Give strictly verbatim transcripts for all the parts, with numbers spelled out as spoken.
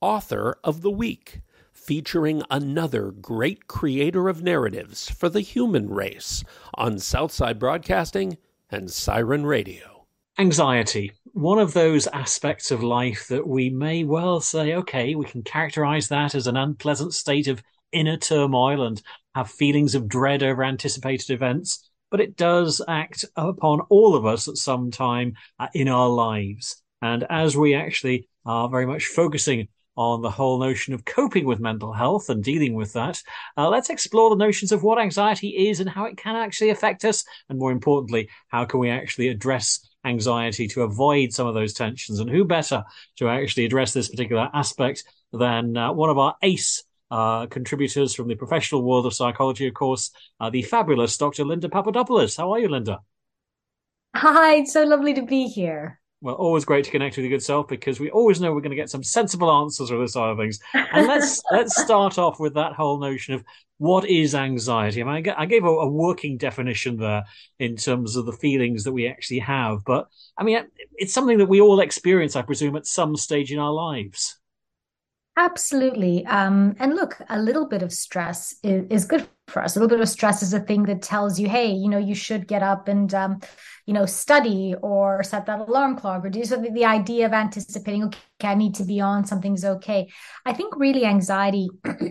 Author of the Week, featuring another great creator of narratives for the human race on Southside Broadcasting and Siren Radio. Anxiety, one of those aspects of life that we may well say, okay, we can characterize that as an unpleasant state of inner turmoil and have feelings of dread over anticipated events, but it does act upon all of us at some time uh, in our lives. And as we actually are very much focusing on the whole notion of coping with mental health and dealing with that, uh, let's explore the notions of what anxiety is and how it can actually affect us. And more importantly, how can we actually address anxiety to avoid some of those tensions? And who better to actually address this particular aspect than uh, one of our ace uh, contributors from the professional world of psychology, of course, uh, the fabulous Doctor Linda Papadopoulos. How are you, Linda? Hi, it's so lovely to be here. Well, always great to connect with your good self, because we always know we're going to get some sensible answers for this side of things. And let's let's start off with that whole notion of what is anxiety. I mean, I gave a, a working definition there in terms of the feelings that we actually have. But, I mean, it's something that we all experience, I presume, at some stage in our lives. Absolutely. Um, and look, a little bit of stress is, is good for us. A little bit of stress is a thing that tells you, hey, you know, you should get up and, um, you know, study or set that alarm clock or do something. The idea of anticipating, okay, I need to be on, something's okay. I think really anxiety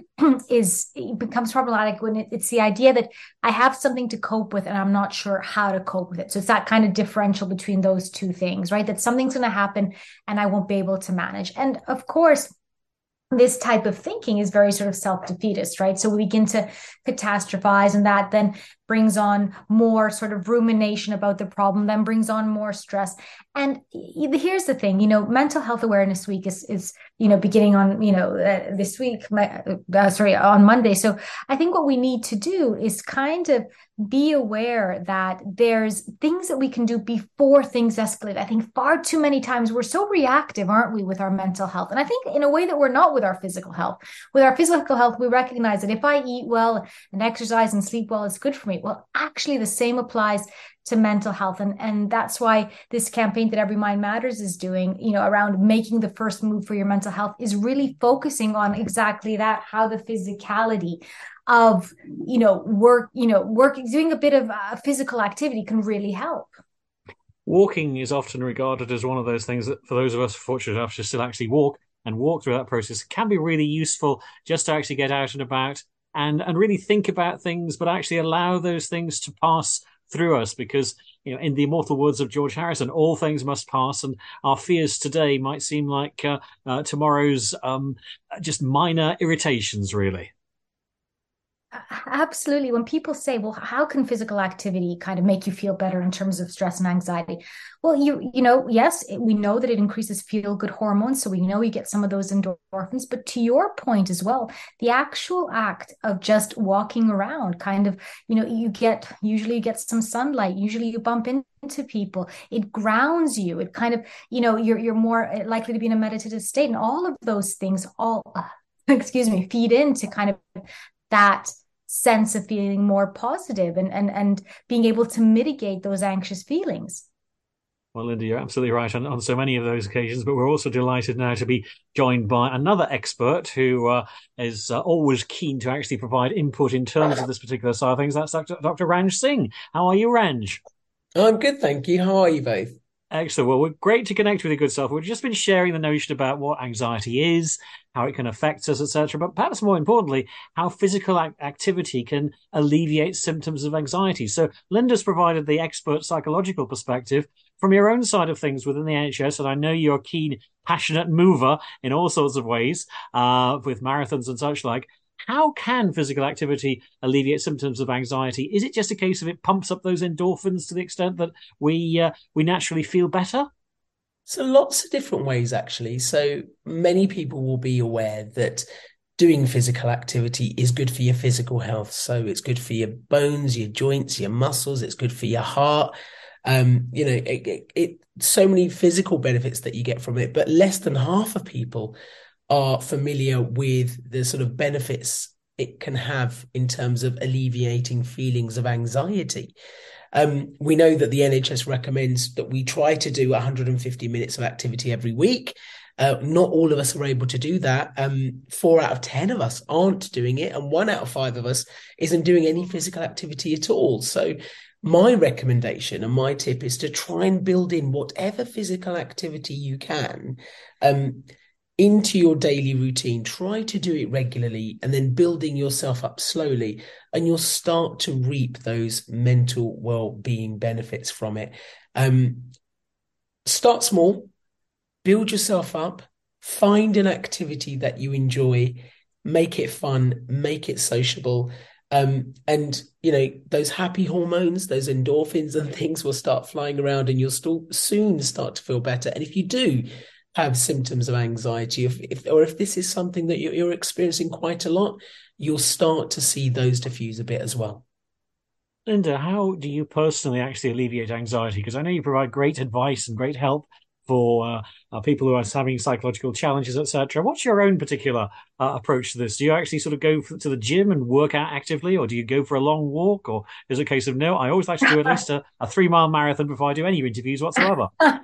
is, it becomes problematic when it, it's the idea that I have something to cope with and I'm not sure how to cope with it. So it's that kind of differential between those two things, right? That something's going to happen and I won't be able to manage. And of course, this type of thinking is very sort of self-defeatist, right? So we begin to catastrophize, and that then brings on more sort of rumination about the problem, then brings on more stress. And here's the thing, you know, Mental Health Awareness Week is, is you know, beginning on, you know, uh, this week, my, uh, sorry, on Monday. So I think what we need to do is kind of be aware that there's things that we can do before things escalate. I think far too many times we're so reactive, aren't we, with our mental health? And I think in a way that we're not with our physical health. With our physical health, we recognize that if I eat well and exercise and sleep well, it's good for me. Well, actually, the same applies to mental health. And, and that's why this campaign that Every Mind Matters is doing, you know, around making the first move for your mental health is really focusing on exactly that, how the physicality of, you know, work, you know, work, doing a bit of uh, physical activity can really help. Walking is often regarded as one of those things that, for those of us fortunate enough to still actually walk and walk through that process, can be really useful just to actually get out and about and, and really think about things, but actually allow those things to pass through us, because, you know, in the immortal words of George Harrison, all things must pass, and our fears today might seem like uh, uh, tomorrow's um, just minor irritations, really. Absolutely. When people say, well, how can physical activity kind of make you feel better in terms of stress and anxiety? Well, you you know, yes, it, we know that it increases feel-good hormones. So we know you get some of those endorphins. But to your point as well, the actual act of just walking around, kind of, you know, you get, usually you get some sunlight, usually you bump into people, it grounds you. It kind of, you know, you're, you're more likely to be in a meditative state. And all of those things all, excuse me, feed into kind of that sense of feeling more positive and, and, and being able to mitigate those anxious feelings. Well, Linda, you're absolutely right on, on so many of those occasions, but we're also delighted now to be joined by another expert who uh, is uh, always keen to actually provide input in terms of this particular side of things. That's Doctor Doctor Ranj Singh. How are you, Ranj? I'm good, thank you. How are you both? Excellent. Well, we're great to connect with your good self. We've just been sharing the notion about what anxiety is, how it can affect us, et cetera. But perhaps more importantly, how physical activity can alleviate symptoms of anxiety. So Linda's provided the expert psychological perspective from your own side of things within the N H S. And I know you're a keen, passionate mover in all sorts of ways, uh, with marathons and such like. How can physical activity alleviate symptoms of anxiety? Is it just a case of it pumps up those endorphins to the extent that we uh, we naturally feel better? So lots of different ways, actually. So many people will be aware that doing physical activity is good for your physical health. So it's good for your bones, your joints, your muscles. It's good for your heart. Um, you know, it, it, it so many physical benefits that you get from it, but less than half of people are familiar with the sort of benefits it can have in terms of alleviating feelings of anxiety. Um, we know that the N H S recommends that we try to do one hundred fifty minutes of activity every week. Uh, not all of us are able to do that. Um, four out of ten of us aren't doing it, and one out of five of us isn't doing any physical activity at all. So my recommendation and my tip is to try and build in whatever physical activity you can um, into your daily routine. Try to do it regularly and then building yourself up slowly, and you'll start to reap those mental well-being benefits from it. Um, start small. Build yourself up, find an activity that you enjoy, make it fun, make it sociable. Um, and, you know, those happy hormones, those endorphins and things will start flying around, and you'll still soon start to feel better. And if you do have symptoms of anxiety, if, if or if this is something that you're, you're experiencing quite a lot, you'll start to see those diffuse a bit as well. Linda, how do you personally actually alleviate anxiety? Because I know you provide great advice and great help for uh, uh, people who are having psychological challenges, et cetera. What's your own particular uh, approach to this? Do you actually sort of go for, to the gym and work out actively, or do you go for a long walk, or is it a case of, no, I always like to do at least a, a three-mile marathon before I do any interviews whatsoever?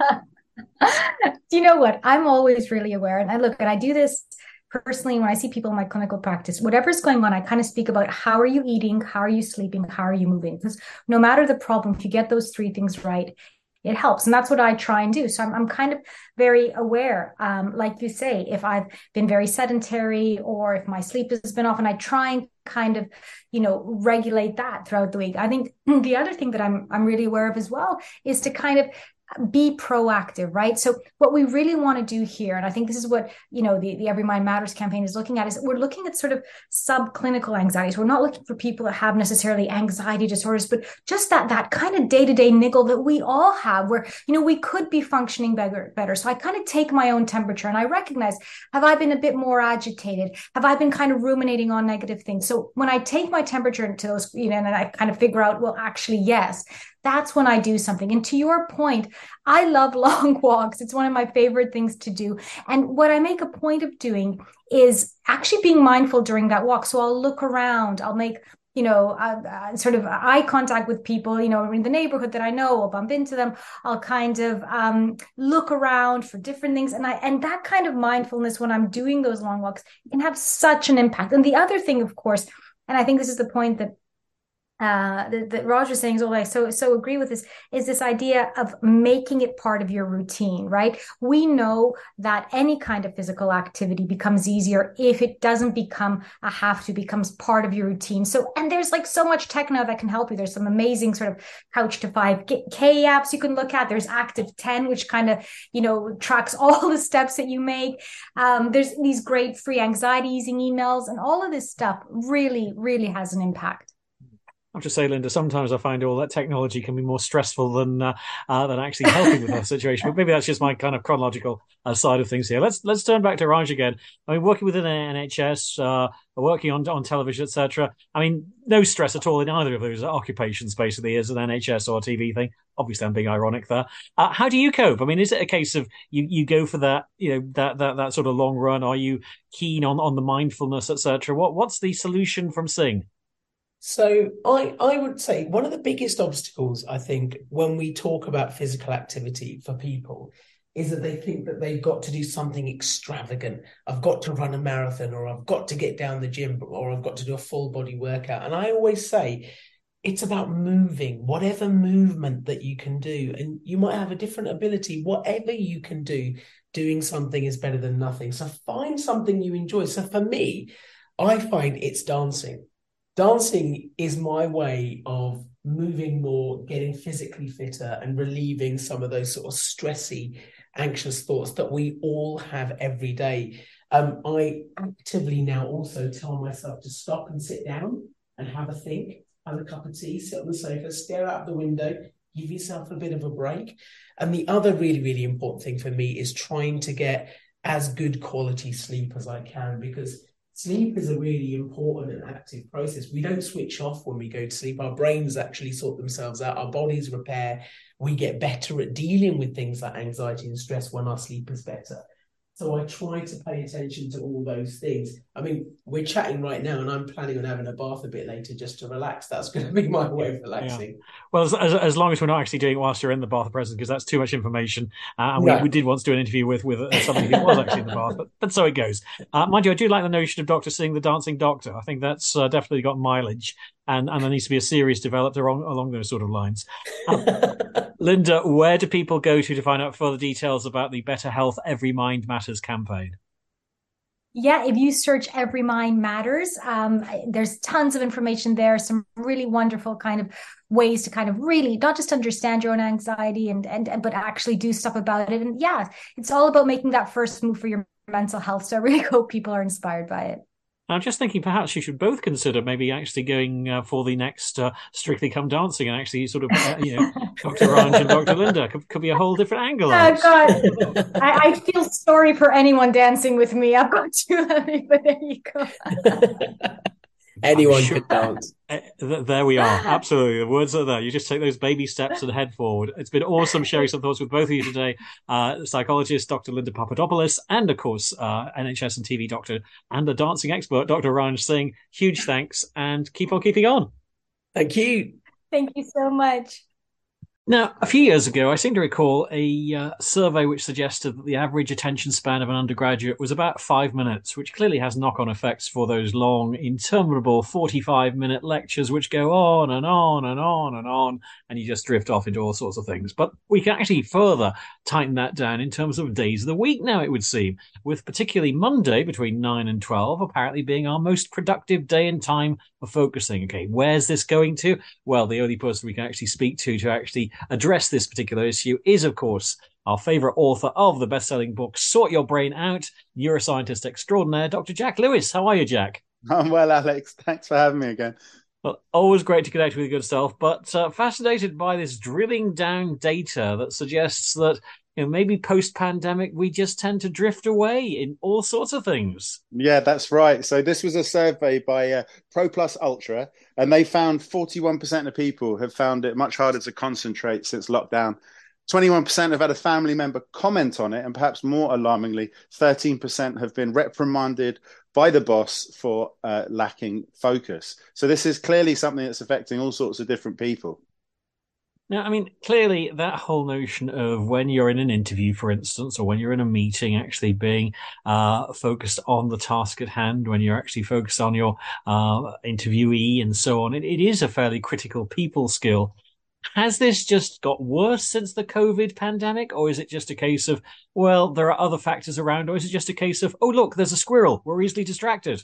Do you know what? I'm always really aware, and I look, and I do this personally when I see people in my clinical practice. Whatever's going on, I kind of speak about how are you eating, how are you sleeping, how are you moving? Because no matter the problem, if you get those three things right, it helps. And that's what I try and do. So I'm, I'm kind of very aware, um, like you say, if I've been very sedentary or if my sleep has been off, and I try and kind of, you know, regulate that throughout the week. I think the other thing that I'm, I'm really aware of as well is to kind of be proactive, right? So what we really want to do here, and I think this is what, you know, the, the Every Mind Matters campaign is looking at, is we're looking at sort of subclinical anxieties. We're not looking for people that have necessarily anxiety disorders, but just that that kind of day-to-day niggle that we all have where, you know, we could be functioning better, better. So I kind of take my own temperature and I recognize, have I been a bit more agitated? Have I been kind of ruminating on negative things? So when I take my temperature into those, you know, and I kind of figure out, well, actually, yes, that's when I do something. And to your point, I love long walks. It's one of my favorite things to do. And what I make a point of doing is actually being mindful during that walk. So I'll look around, I'll make, you know, uh, uh, sort of eye contact with people, you know, in the neighborhood that I know, I'll bump into them. I'll kind of um, look around for different things. And I, and that kind of mindfulness when I'm doing those long walks can have such an impact. And the other thing, of course, and I think this is the point that uh that, that Roger's saying is all I so so agree with this, is this idea of making it part of your routine, right? We know that any kind of physical activity becomes easier if it doesn't become a have to, becomes part of your routine. So, and there's like so much tech now that can help you. There's some amazing sort of Couch to five K apps you can look at. There's Active ten, which kind of, you know, tracks all the steps that you make. Um, there's these great free anxiety easing emails, and all of this stuff really, really has an impact. I have to say, Linda, sometimes I find all that technology can be more stressful than uh, uh, than actually helping with the situation. But maybe that's just my kind of chronological uh, side of things here. Let's let's turn back to Raj again. I mean, working within an N H S, uh, working on on television, et cetera. I mean, no stress at all in either of those occupations, basically, as an N H S or a T V thing. Obviously, I'm being ironic there. Uh, how do you cope? I mean, is it a case of you you go for that, you know, that that that sort of long run? Are you keen on on the mindfulness, et cetera? What what's the solution from Sing? So I, I would say one of the biggest obstacles, I think, when we talk about physical activity for people is that they think that they've got to do something extravagant. I've got to run a marathon, or I've got to get down the gym, or I've got to do a full body workout. And I always say it's about moving, whatever movement that you can do. And you might have a different ability. Whatever you can do, doing something is better than nothing. So find something you enjoy. So for me, I find it's dancing. Dancing is my way of moving more, getting physically fitter, and relieving some of those sort of stressy, anxious thoughts that we all have every day. Um, I actively now also tell myself to stop and sit down and have a think, have a cup of tea, sit on the sofa, stare out the window, give yourself a bit of a break. And the other really, really important thing for me is trying to get as good quality sleep as I can, because sleep is a really important and active process. We don't switch off when we go to sleep. Our brains actually sort themselves out. Our bodies repair. We get better at dealing with things like anxiety and stress when our sleep is better. So I try to pay attention to all those things. I mean, we're chatting right now, and I'm planning on having a bath a bit later just to relax. That's going to be my way of relaxing. Yeah. Well, as, as, as long as we're not actually doing it whilst you're in the bath present, because that's too much information. Uh, and No. we, we did once do an interview with with uh, somebody who was actually in the bath, but, but so it goes. Uh, mind you, I do like the notion of Doctor seeing the dancing doctor. I think that's uh, definitely got mileage, and, and there needs to be a series developed along, along those sort of lines. Um, Linda, where do people go to to find out further details about the Better Health Every Mind Matters campaign? Yeah, if you search Every Mind Matters, um, there's tons of information there, some really wonderful kind of ways to kind of really not just understand your own anxiety and, and but actually do stuff about it. And yeah, it's all about making that first move for your mental health. So I really hope people are inspired by it. I'm just thinking perhaps you should both consider maybe actually going uh, for the next uh, Strictly Come Dancing and actually sort of, uh, you know, Doctor Ranj and Doctor Linda could, could be a whole different angle. Oh, God. I, I feel sorry for anyone dancing with me. I've got too many, but there you go. Anyone sure. could dance. Uh, there we are. Absolutely. The words are there. You just take those baby steps and head forward. It's been awesome sharing some thoughts with both of you today. Uh, psychologist Doctor Linda Papadopoulos and, of course, uh, N H S and T V doctor and the dancing expert, Doctor Ranj Singh. Huge thanks and keep on keeping on. Thank you. Thank you so much. Now, a few years ago, I seem to recall a uh, survey which suggested that the average attention span of an undergraduate was about five minutes, which clearly has knock-on effects for those long, interminable forty-five minute lectures which go on and on and on and on, and you just drift off into all sorts of things. But we can actually further tighten that down in terms of days of the week now, it would seem, with particularly Monday between nine and twelve apparently being our most productive day and time for focusing. Okay, where's this going to? Well, the only person we can actually speak to to actually address this particular issue is, of course, our favourite author of the best-selling book, Sort Your Brain Out, neuroscientist extraordinaire, Doctor Jack Lewis. How are you, Jack? I'm well, Alex. Thanks for having me again. Well, always great to connect with your good self, but uh, fascinated by this drilling down data that suggests that, you know, maybe post-pandemic we just tend to drift away in all sorts of things. Yeah, that's right. So this was a survey by uh, Pro Plus Ultra, and they found forty-one percent of people have found it much harder to concentrate since lockdown. twenty-one percent have had a family member comment on it, and perhaps more alarmingly, thirteen percent have been reprimanded by the boss for uh, lacking focus. So this is clearly something that's affecting all sorts of different people. Now, I mean, clearly that whole notion of when you're in an interview, for instance, or when you're in a meeting, actually being uh, focused on the task at hand, when you're actually focused on your uh, interviewee and so on, it, it is a fairly critical people skill. Has this just got worse since the COVID pandemic, or is it just a case of, well, there are other factors around, or is it just a case of, oh, look, there's a squirrel, we're easily distracted?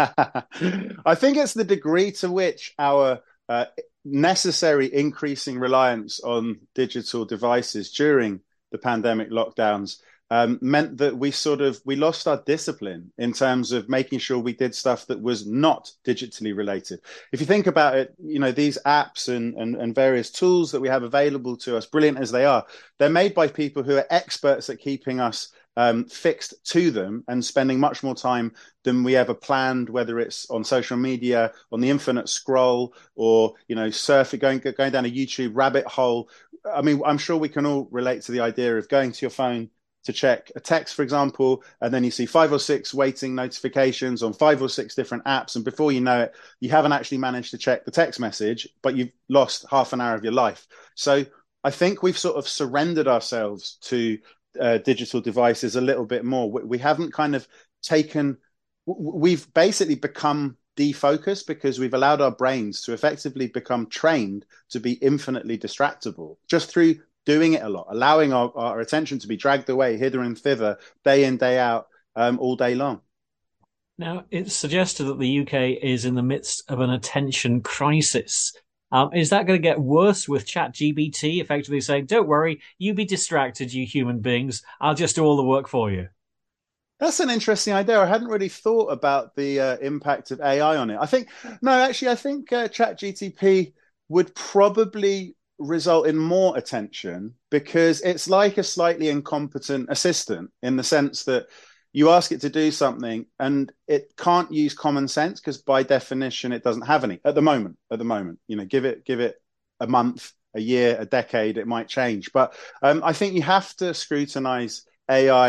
I think it's the degree to which our uh, necessary increasing reliance on digital devices during the pandemic lockdowns um, meant that we sort of, we lost our discipline in terms of making sure we did stuff that was not digitally related. If you think about it, you know, these apps and, and, and various tools that we have available to us, brilliant as they are, they're made by people who are experts at keeping us um, fixed to them and spending much more time than we ever planned, whether it's on social media, on the infinite scroll, or, you know, surfing, going, going down a YouTube rabbit hole. I mean, I'm sure we can all relate to the idea of going to your phone to check a text, for example, and then you see five or six waiting notifications on five or six different apps. And before you know it, you haven't actually managed to check the text message, but you've lost half an hour of your life. So I think we've sort of surrendered ourselves to uh, digital devices a little bit more. We, we haven't kind of taken, we've basically become defocused because we've allowed our brains to effectively become trained to be infinitely distractible just through doing it a lot, allowing our, our attention to be dragged away hither and thither, day in, day out, um, all day long. Now, it's suggested that the U K is in the midst of an attention crisis. Um, is that going to get worse with ChatGPT effectively saying, don't worry, you be distracted, you human beings, I'll just do all the work for you? That's an interesting idea. I hadn't really thought about the uh, impact of A I on it. I think, no, actually, I think uh, ChatGPT would probably result in more attention because it's like a slightly incompetent assistant in the sense that you ask it to do something and it can't use common sense because by definition it doesn't have any at the moment at the moment you know give it give it a month, a year, a decade, it might change. But um, I think you have to scrutinize A I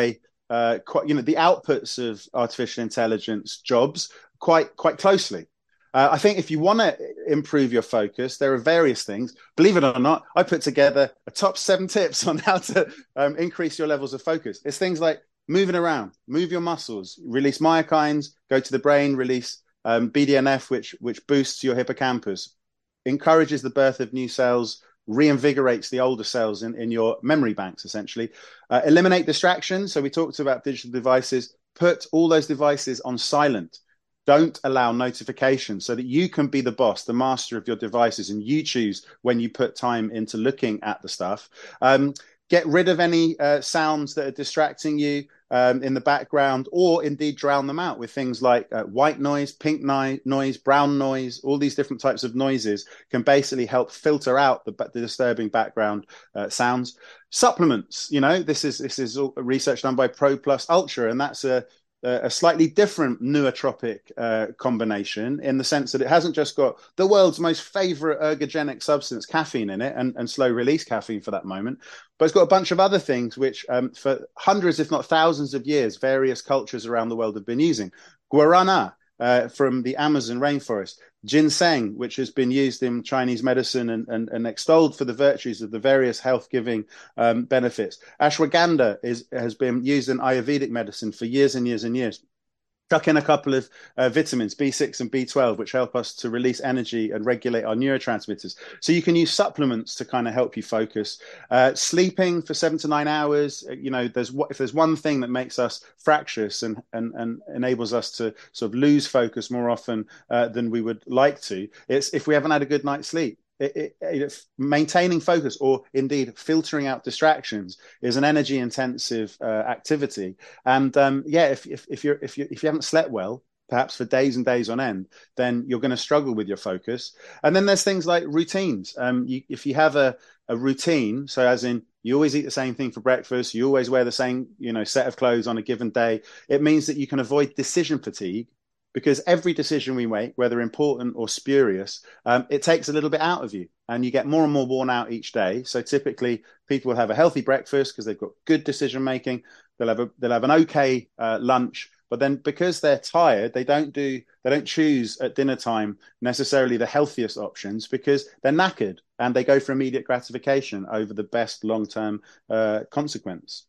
uh, quite, you know, the outputs of artificial intelligence jobs quite quite closely. Uh, I think if you want to improve your focus, there are various things. Believe it or not, I put together a top seven tips on how to um, increase your levels of focus. It's things like moving around, move your muscles, release myokines, go to the brain, release um, B D N F, which which boosts your hippocampus, encourages the birth of new cells, reinvigorates the older cells in, in your memory banks, essentially. Uh, eliminate distractions. So we talked about digital devices. Put all those devices on silent. Don't allow notifications so that you can be the boss, the master of your devices, and you choose when you put time into looking at the stuff. Um, get rid of any uh, sounds that are distracting you um, in the background, or indeed drown them out with things like uh, white noise, pink ni- noise, brown noise. All these different types of noises can basically help filter out the, the disturbing background uh, sounds. Supplements, you know, this is this is all research done by Pro Plus Ultra, and that's a a slightly different nootropic uh, combination, in the sense that it hasn't just got the world's most favorite ergogenic substance, caffeine, in it, and, and slow release caffeine for that moment, but it's got a bunch of other things which um, for hundreds, if not thousands of years, various cultures around the world have been using. Guarana uh, from the Amazon rainforest, ginseng, which has been used in Chinese medicine and, and, and extolled for the virtues of the various health-giving um, benefits. Ashwagandha is, has been used in Ayurvedic medicine for years and years and years. Chuck in a couple of uh, vitamins, B six and B twelve, which help us to release energy and regulate our neurotransmitters. So you can use supplements to kind of help you focus. Uh, sleeping for seven to nine hours, you know, there's if there's one thing that makes us fractious and, and, and enables us to sort of lose focus more often uh, than we would like to, it's if we haven't had a good night's sleep. It, it, it, maintaining focus, or indeed filtering out distractions, is an energy intensive uh, activity. And um, yeah, if, if, if you're if you if you haven't slept well, perhaps for days and days on end, then you're going to struggle with your focus. And then there's things like routines. Um, you, if you have a, a routine, so as in you always eat the same thing for breakfast, you always wear the same, you know, set of clothes on a given day, it means that you can avoid decision fatigue. Because every decision we make, whether important or spurious, um, it takes a little bit out of you, and you get more and more worn out each day. So typically, people will have a healthy breakfast because they've got good decision making. They'll have a, they'll have an okay uh, lunch, but then because they're tired, they don't do they don't choose at dinner time necessarily the healthiest options because they're knackered, and they go for immediate gratification over the best long term uh, consequence.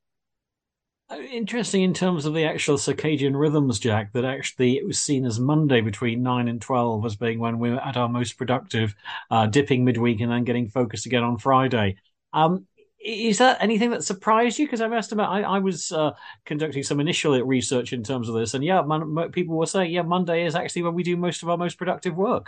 Interesting in terms of the actual circadian rhythms, Jack, that actually it was seen as Monday between nine and twelve as being when we were at our most productive, uh, dipping midweek and then getting focused again on Friday. Um, is that anything that surprised you? Because I must admit, I, I was uh, conducting some initial research in terms of this, and yeah, man, people were saying, yeah, Monday is actually when we do most of our most productive work.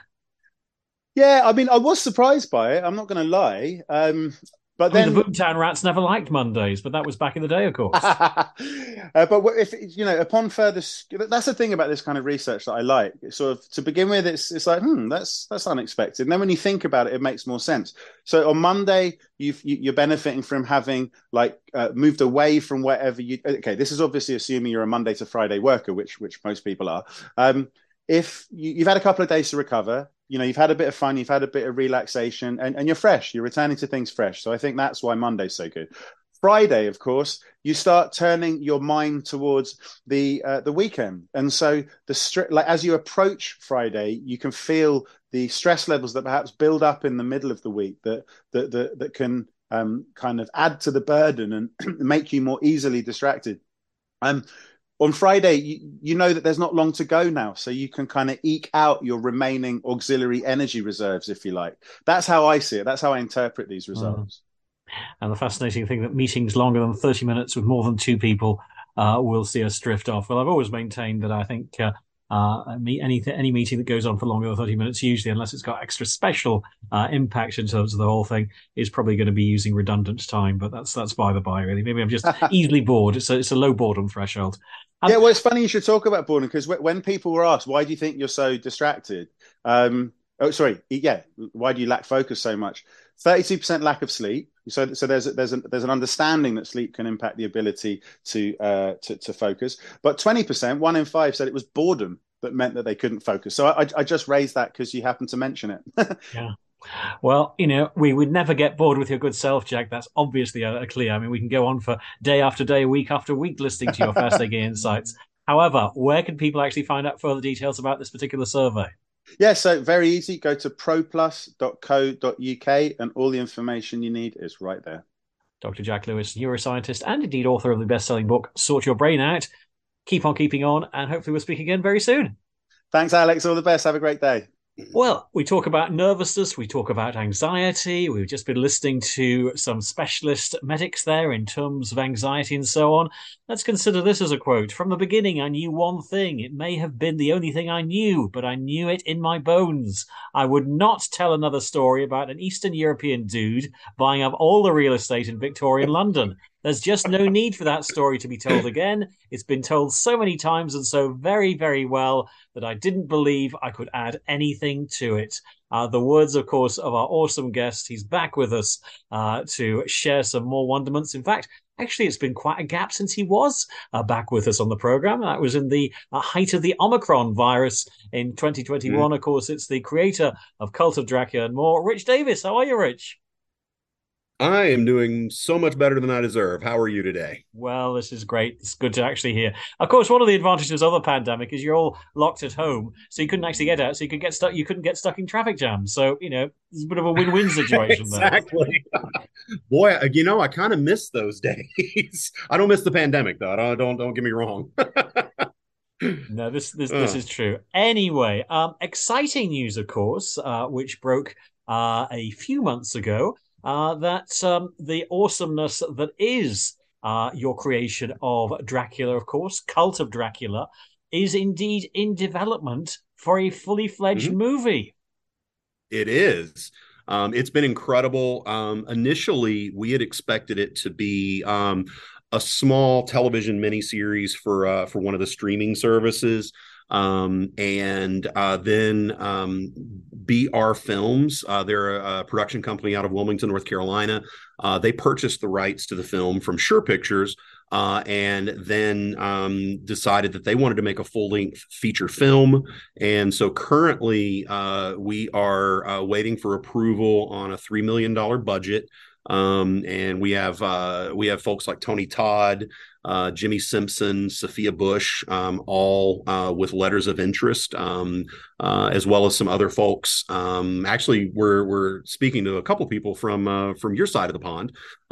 Yeah, I mean, I was surprised by it. I'm not going to lie. Um, But I then mean, the Boomtown Rats never liked Mondays, but that was back in the day, of course. uh, but if you know, upon further, that's the thing about this kind of research that I like. It's sort of to begin with, it's it's like, hmm, that's that's unexpected. And then when you think about it, it makes more sense. So on Monday, you've, you, you're benefiting from having like uh, moved away from wherever you. Okay, this is obviously assuming you're a Monday to Friday worker, which which most people are. Um, if you, you've had a couple of days to recover. You know, you've had a bit of fun, you've had a bit of relaxation, and, and you're fresh. You're returning to things fresh. So I think that's why Monday's so good. Friday, of course, you start turning your mind towards the uh, the weekend, and so the str- like as you approach Friday, you can feel the stress levels that perhaps build up in the middle of the week that that that, that can um, kind of add to the burden and make you more easily distracted. Um, On Friday, you, you know that there's not long to go now, so you can kind of eke out your remaining auxiliary energy reserves, if you like. That's how I see it. That's how I interpret these results. Mm. And the fascinating thing that meetings longer than thirty minutes with more than two people uh, will see us drift off. Well, I've always maintained that I think uh, uh, any, any meeting that goes on for longer than thirty minutes, usually, unless it's got extra special uh, impact in terms of the whole thing, is probably going to be using redundant time. But that's that's by the by, really. Maybe I'm just easily bored. It's a, it's a low boredom threshold. Um, yeah, well, it's funny you should talk about boredom, because when people were asked, why do you think you're so distracted? Um, oh, sorry. Yeah. Why do you lack focus so much? thirty-two percent lack of sleep. So, so there's, there's, an, there's an understanding that sleep can impact the ability to, uh, to, to focus. But twenty percent, one in five, said it was boredom that meant that they couldn't focus. So I, I just raised that because you happened to mention it. Yeah. Well, you know, we would never get bored with your good self, Jack. That's obviously uh, clear. I mean, we can go on for day after day, week after week, listening to your fascinating insights. However, where can people actually find out further details about this particular survey? Yeah, so very easy. Go to proplus dot co dot U K and all the information you need is right there. Doctor Jack Lewis, neuroscientist and indeed author of the best-selling book, Sort Your Brain Out. Keep on keeping on, and hopefully we'll speak again very soon. Thanks, Alex. All the best. Have a great day. Well, we talk about nervousness, we talk about anxiety. We've just been listening to some specialist medics there in terms of anxiety and so on. Let's consider this as a quote. From the beginning, I knew one thing. It may have been the only thing I knew, but I knew it in my bones. I would not tell another story about an Eastern European dude buying up all the real estate in Victorian London. There's just no need for that story to be told again. It's been told so many times and so very, very well that I didn't believe I could add anything to it. Uh, the words, of course, of our awesome guest. He's back with us uh, to share some more wonderments. In fact, actually, it's been quite a gap since he was uh, back with us on the program. That was in the uh, height of the Omicron virus in twenty twenty-one. Mm. Of course, it's the creator of Cult of Dracula and more, Rich Davis. How are you, Rich? I am doing so much better than I deserve. How are you today? Well, this is great. It's good to actually hear. Of course, one of the advantages of the pandemic is you're all locked at home, so you couldn't actually get out. So you could get stuck. You couldn't get stuck in traffic jams. So you know, it's a bit of a win-win situation. Exactly. Boy, you know, I kind of miss those days. I don't miss the pandemic though. Don't don't, don't get me wrong. No, this this uh. this is true. Anyway, um, exciting news, of course, uh, which broke uh, a few months ago. Uh, that um, the awesomeness that is uh, your creation of Dracula, of course, Cult of Dracula, is indeed in development for a fully fledged mm-hmm. movie. It is. Um, it's been incredible. Um, initially, we had expected it to be um, a small television miniseries for uh, for one of the streaming services. Um, and uh, then um, B R Films, uh, they're a, a production company out of Wilmington, North Carolina. Uh, they purchased the rights to the film from Sure Pictures uh, and then um, decided that they wanted to make a full-length feature film. And so currently uh, we are uh, waiting for approval on a three million dollars budget. Um, and we have uh, we have folks like Tony Todd, uh, Jimmy Simpson, Sophia Bush, um, all uh, with letters of interest, um, uh, as well as some other folks. Um, actually, we're we're speaking to a couple people from uh, from your side of the pond.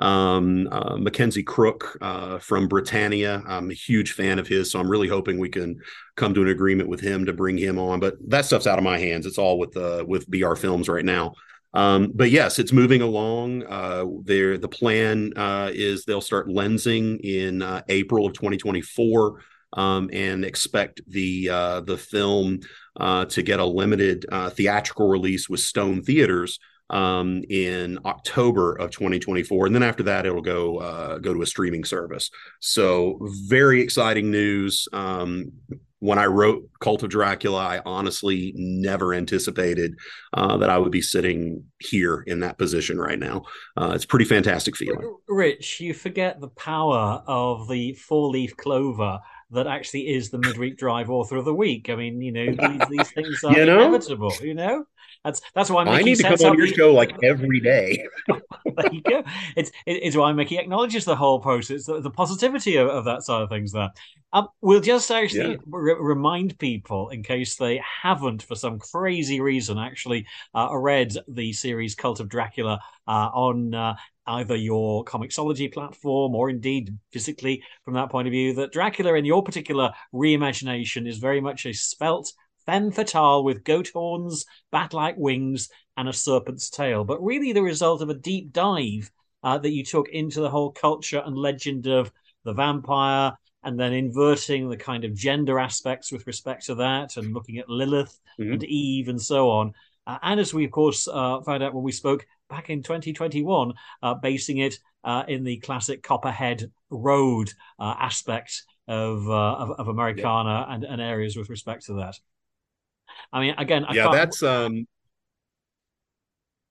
Um, uh, Mackenzie Crook uh, from Britannia. I'm a huge fan of his, so I'm really hoping we can come to an agreement with him to bring him on. But that stuff's out of my hands. It's all with uh, with B R Films right now. Um, but yes, it's moving along. Uh, there, the plan uh, is they'll start lensing in uh, April of twenty twenty-four, um, and expect the uh, the film uh, to get a limited uh, theatrical release with Stone Theaters um, in October of twenty twenty-four, and then after that, it'll go uh, go to a streaming service. So, very exciting news. Um, When I wrote Cult of Dracula, I honestly never anticipated uh, that I would be sitting here in that position right now. Uh, it's a pretty fantastic feeling. Rich, you forget the power of the four-leaf clover that actually is the Midweek Drive Author of the Week. I mean, you know, these, these things are you know? inevitable, you know? That's that's why I'm I need to come on your the... show like every day. There you go. It's it's why Mickey acknowledges the whole process, the, the positivity of, of that side of things there. Um, we'll just actually yeah. re- remind people, in case they haven't, for some crazy reason, actually uh, read the series Cult of Dracula uh, on uh, either your Comixology platform or indeed physically from that point of view, that Dracula in your particular reimagination is very much a svelte femme fatale with goat horns, bat-like wings, and a serpent's tail. But really the result of a deep dive uh, that you took into the whole culture and legend of the vampire, and then inverting the kind of gender aspects with respect to that, and looking at Lilith mm-hmm. and Eve and so on. Uh, and as we, of course, uh, found out when we spoke back in twenty twenty-one, uh, basing it uh, in the classic Copperhead Road uh, aspect of, uh, of of Americana yeah. and, and areas with respect to that. I mean, again, I yeah, can't... that's um,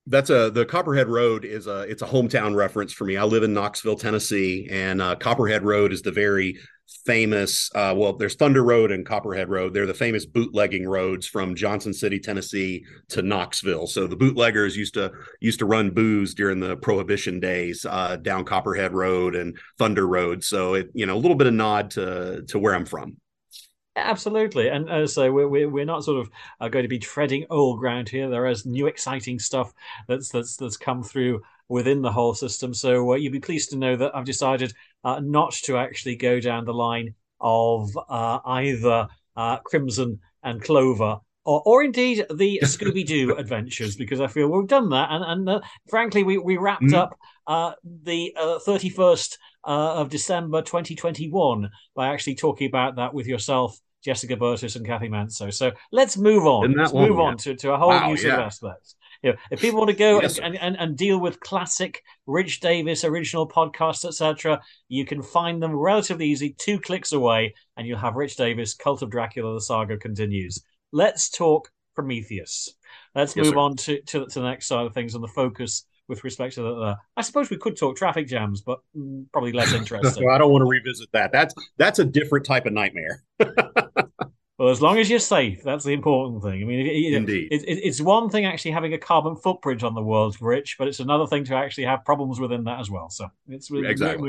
That's a the Copperhead Road is a it's a hometown reference for me. I live in Knoxville, Tennessee, and uh, Copperhead Road is the very famous. Uh, well, there's Thunder Road and Copperhead Road. They're the famous bootlegging roads from Johnson City, Tennessee, to Knoxville. So the bootleggers used to used to run booze during the Prohibition days uh, down Copperhead Road and Thunder Road. So it you know a little bit of nod to to where I'm from. Absolutely, and uh, so we're we're not sort of uh, going to be treading old ground here. There is new exciting stuff that's that's that's come through within the whole system. So uh, you'll be pleased to know that I've decided uh, not to actually go down the line of uh, either uh, Crimson and Clover. Or, or indeed the Scooby-Doo adventures, because I feel we've done that, and, and uh, frankly, we we wrapped mm. up uh, the uh, thirty-first uh, of December twenty twenty-one by actually talking about that with yourself, Jessica Burtis, and Kathy Manso. So let's move on. Let's long, move yeah. on to, to a whole wow, new set yeah. of aspects. You know, if people want to go yes, and, and, and deal with classic Rich Davis original podcasts, et cetera, you can find them relatively easy, two clicks away, and you'll have Rich Davis, Cult of Dracula, the saga continues. Let's talk Prometheus. Let's yes, move sir. on to, to, to the next side of things and the focus with respect to the. Uh, I suppose we could talk traffic jams, but mm, probably less interesting. I don't want to revisit that. That's that's a different type of nightmare. Well, as long as you're safe, that's the important thing. I mean, it, indeed, it, it, it's one thing actually having a carbon footprint on the world, Rich, but it's another thing to actually have problems within that as well. So it's exactly.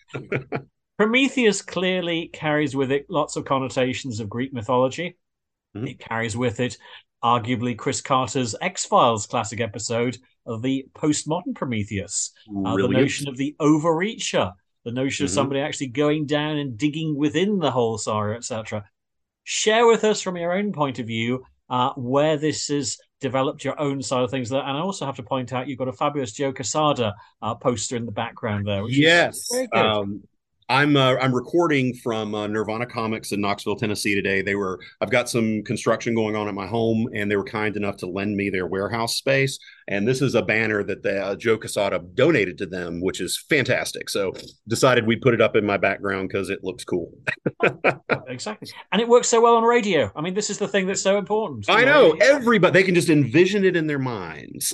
Prometheus clearly carries with it lots of connotations of Greek mythology. Mm-hmm. It carries with it, arguably, Chris Carter's X-Files classic episode of the postmodern Prometheus. Uh, the notion of the overreacher, the notion mm-hmm. of somebody actually going down and digging within the whole saga, et cetera. Share with us from your own point of view uh, where this has developed your own side of things. And I also have to point out you've got a fabulous Joe Quesada uh, poster in the background there. Which yes. Is very good. Um... I'm uh, I'm recording from uh, Nirvana Comics in Knoxville, Tennessee today. They were I've got some construction going on at my home, and they were kind enough to lend me their warehouse space. And this is a banner that the, uh, Joe Quesada donated to them, which is fantastic. So decided we'd put it up in my background because it looks cool. Exactly, and it works so well on radio. I mean, this is the thing that's so important. I know, know everybody they can just envision it in their minds.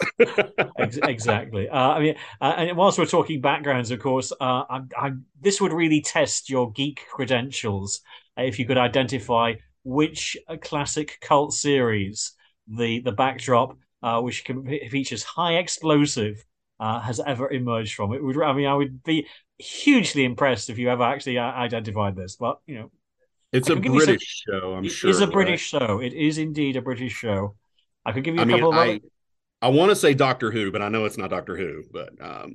Exactly. Uh, I mean, uh, and whilst we're talking backgrounds, of course, uh, I, I, this would really test your geek credentials uh, if you could identify which uh, classic cult series the the backdrop, uh, which can, features high explosive, uh, has ever emerged from. It would. I mean, I would be hugely impressed if you ever actually uh, identified this. But you know, it's a British some, show. I'm it sure it is a right? British show. It is indeed a British show. I could give you a I couple mean, of. I, other... I want to say Doctor Who, but I know it's not Doctor Who. But um,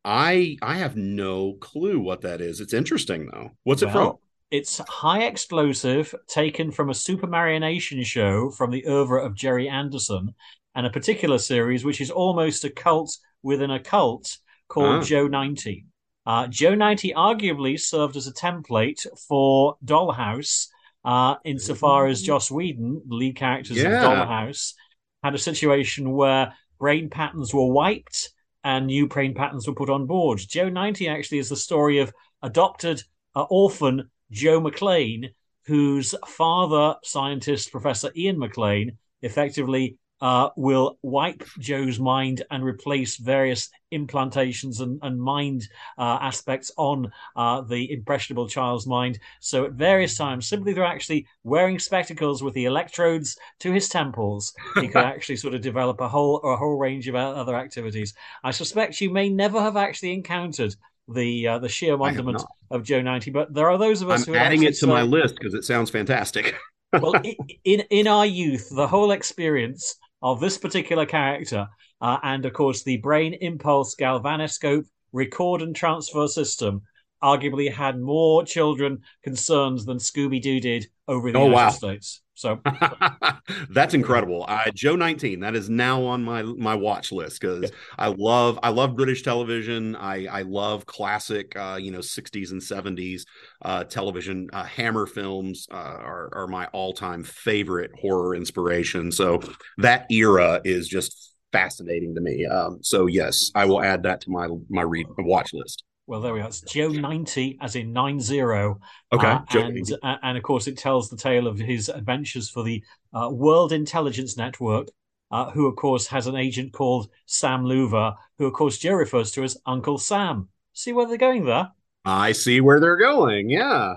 I I have no clue what that is. It's interesting though. What's well, it from? It's high explosive, taken from a Super Marionation show from the oeuvre of Jerry Anderson, and a particular series which is almost a cult within a cult called ah. Joe ninety. Uh, Joe ninety arguably served as a template for Dollhouse, uh, insofar as Joss Whedon, the lead characters yeah. of Dollhouse, had a situation where brain patterns were wiped and new brain patterns were put on board. Joe ninety actually is the story of adopted uh, orphan Joe McLean, whose father, scientist Professor Ian McLean, effectively uh, will wipe Joe's mind and replace various implantations and, and mind uh, aspects on uh, the impressionable child's mind. So at various times, simply through actually wearing spectacles with the electrodes to his temples, he could actually sort of develop a whole or a whole range of other activities. I suspect you may never have actually encountered the uh, the sheer wonderment of Joe ninety, but there are those of us I'm who adding it to say, my list because it sounds fantastic. Well, in in our youth, the whole experience of this particular character, uh, and of course the brain impulse galvanoscope record and transfer system, arguably had more children concerns than Scooby-Doo did over in the oh, United wow. States. So that's incredible. Uh, Joe nineteen, that is now on my my watch list because yeah. I love I love British television. I I love classic uh, you know sixties and seventies uh, television. Uh, Hammer films uh, are are my all time favorite horror inspiration. So that era is just fascinating to me. Um, so yes, I will add that to my my read watch list. Well, there we are. It's Joe ninety, as in nine zero. Okay. Uh, and, uh, and, of course, it tells the tale of his adventures for the uh, World Intelligence Network, uh, who, of course, has an agent called Sam Louver, who, of course, Joe refers to as Uncle Sam. See where they're going there? I see where they're going. Yeah.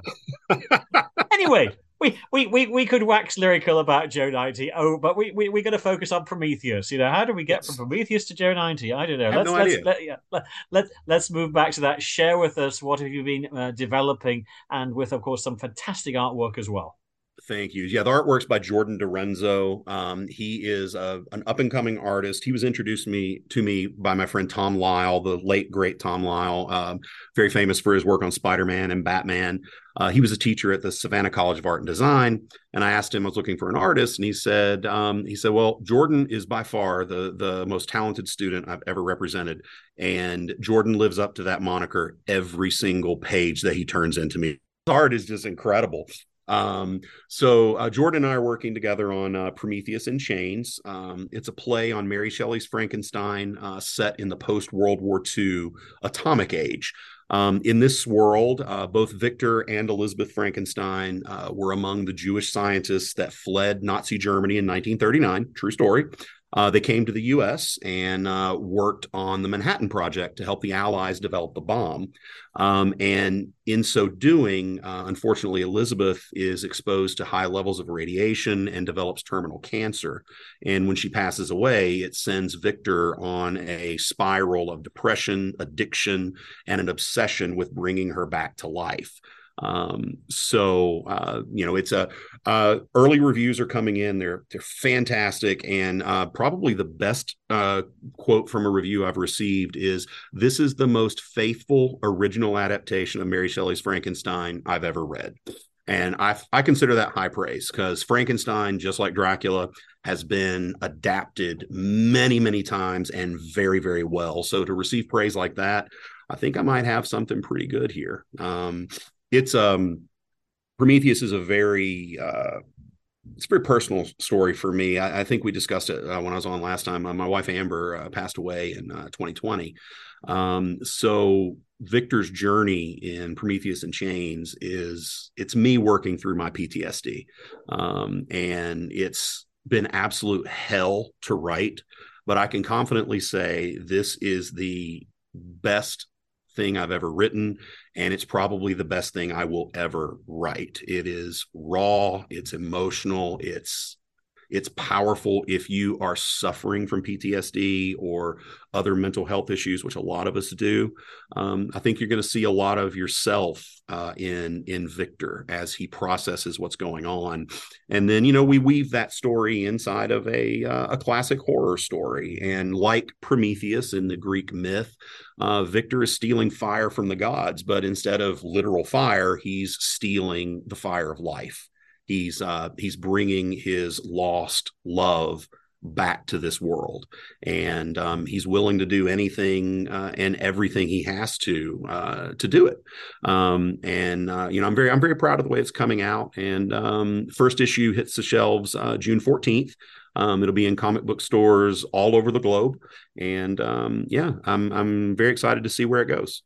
Anyway, we, we, we, we could wax lyrical about Joe ninety. Oh, but we we we got to focus on Prometheus. You know, how do we get yes. from Prometheus to Joe ninety? I don't know. I have let's no let's idea. let, yeah, let, let let's move back to that. Share with us what have you been uh, developing, and with, of course, some fantastic artwork as well. Thank you. Yeah, the artwork's by Jordan Dorenzo. Um, he is a, an up-and-coming artist. He was introduced me to me by my friend Tom Lyle, the late, great Tom Lyle, um, very famous for his work on Spider-Man and Batman. Uh, he was a teacher at the Savannah College of Art and Design, and I asked him, I was looking for an artist, and he said, um, he said, well, Jordan is by far the, the most talented student I've ever represented, and Jordan lives up to that moniker every single page that he turns into me. His art is just incredible. Um, so uh, Jordan and I are working together on uh, Prometheus in Chains. Um, it's a play on Mary Shelley's Frankenstein, uh, set in the post-World War Two atomic age. Um, in this world, uh, both Victor and Elizabeth Frankenstein uh, were among the Jewish scientists that fled Nazi Germany in nineteen thirty-nine. True story. Uh, they came to the U S and uh, worked on the Manhattan Project to help the Allies develop the bomb. Um, and in so doing, uh, unfortunately, Elizabeth is exposed to high levels of radiation and develops terminal cancer. And when she passes away, it sends Victor on a spiral of depression, addiction, and an obsession with bringing her back to life. Um, so, uh, you know, it's a, uh, early reviews are coming in. They're, they're fantastic. And, uh, probably the best, uh, quote from a review I've received is, this is the most faithful original adaptation of Mary Shelley's Frankenstein I've ever read. And I, I consider that high praise, because Frankenstein, just like Dracula, has been adapted many, many times and very, very well. So to receive praise like that, I think I might have something pretty good here. Um, It's um, Prometheus is a very uh, it's a very personal story for me. I, I think we discussed it uh, when I was on last time. Uh, my wife Amber uh, passed away in uh, twenty twenty. Um, so Victor's journey in Prometheus in Chains is it's me working through my P T S D, um, and it's been absolute hell to write. But I can confidently say this is the best thing I've ever written, and it's probably the best thing I will ever write. It is raw, it's emotional, it's it's powerful. If you are suffering from P T S D or other mental health issues, which a lot of us do, um, I think you're going to see a lot of yourself uh, in in Victor as he processes what's going on. And then, you know, we weave that story inside of a uh, a classic horror story. And like Prometheus in the Greek myth, uh, Victor is stealing fire from the gods, but instead of literal fire, he's stealing the fire of life. He's uh, he's bringing his lost love back to this world, and um, he's willing to do anything uh, and everything he has to uh, to do it. Um, and uh, you know, I'm very I'm very proud of the way it's coming out. And um, first issue hits the shelves uh, June fourteenth. Um, it'll be in comic book stores all over the globe, and um, yeah, I'm I'm very excited to see where it goes.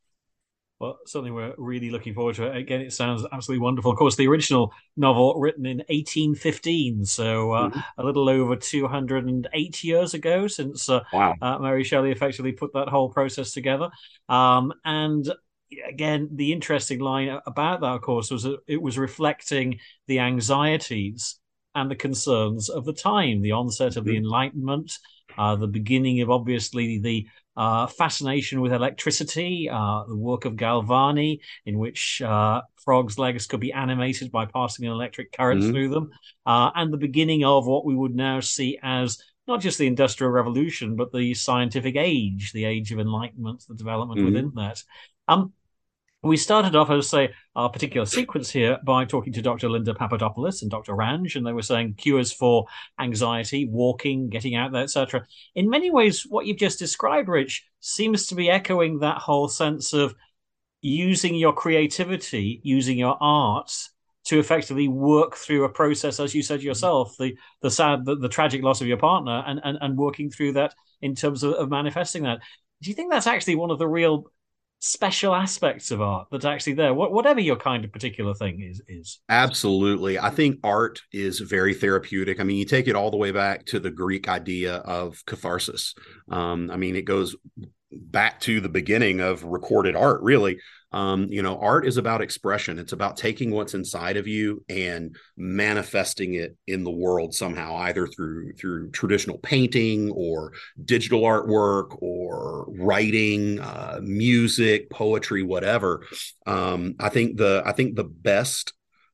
Well, certainly we're really looking forward to it. Again, it sounds absolutely wonderful. Of course, the original novel written in eighteen fifteen, so uh, mm-hmm. a little over two hundred eight years ago since uh, wow. uh, Mary Shelley effectively put that whole process together. Um, and again, the interesting line about that, of course, was that it was reflecting the anxieties and the concerns of the time, the onset of mm-hmm. the Enlightenment, uh, the beginning of, obviously, the Uh, fascination with electricity, uh, the work of Galvani, in which uh, frogs' legs could be animated by passing an electric current mm-hmm. through them, uh, and the beginning of what we would now see as not just the Industrial Revolution, but the scientific age, the age of enlightenment, the development mm-hmm. within that. Um, We started off, I would say, our particular sequence here by talking to Doctor Linda Papadopoulos and Doctor Ranj, and they were saying cures for anxiety, walking, getting out there, et cetera. In many ways, what you've just described, Rich, seems to be echoing that whole sense of using your creativity, using your art to effectively work through a process, as you said yourself, the the sad, the, the tragic loss of your partner, and, and, and working through that in terms of, of manifesting that. Do you think that's actually one of the real special aspects of art that are actually there, whatever your kind of particular thing is is Absolutely. I think art is very therapeutic. I mean, you take it all the way back to the Greek idea of catharsis. Um, I mean, it goes back to the beginning of recorded art, really. Um, you know, art is about expression. It's about taking what's inside of you and manifesting it in the world somehow, either through through traditional painting or digital artwork or writing, uh, music, poetry, whatever. Um, I think the I think the best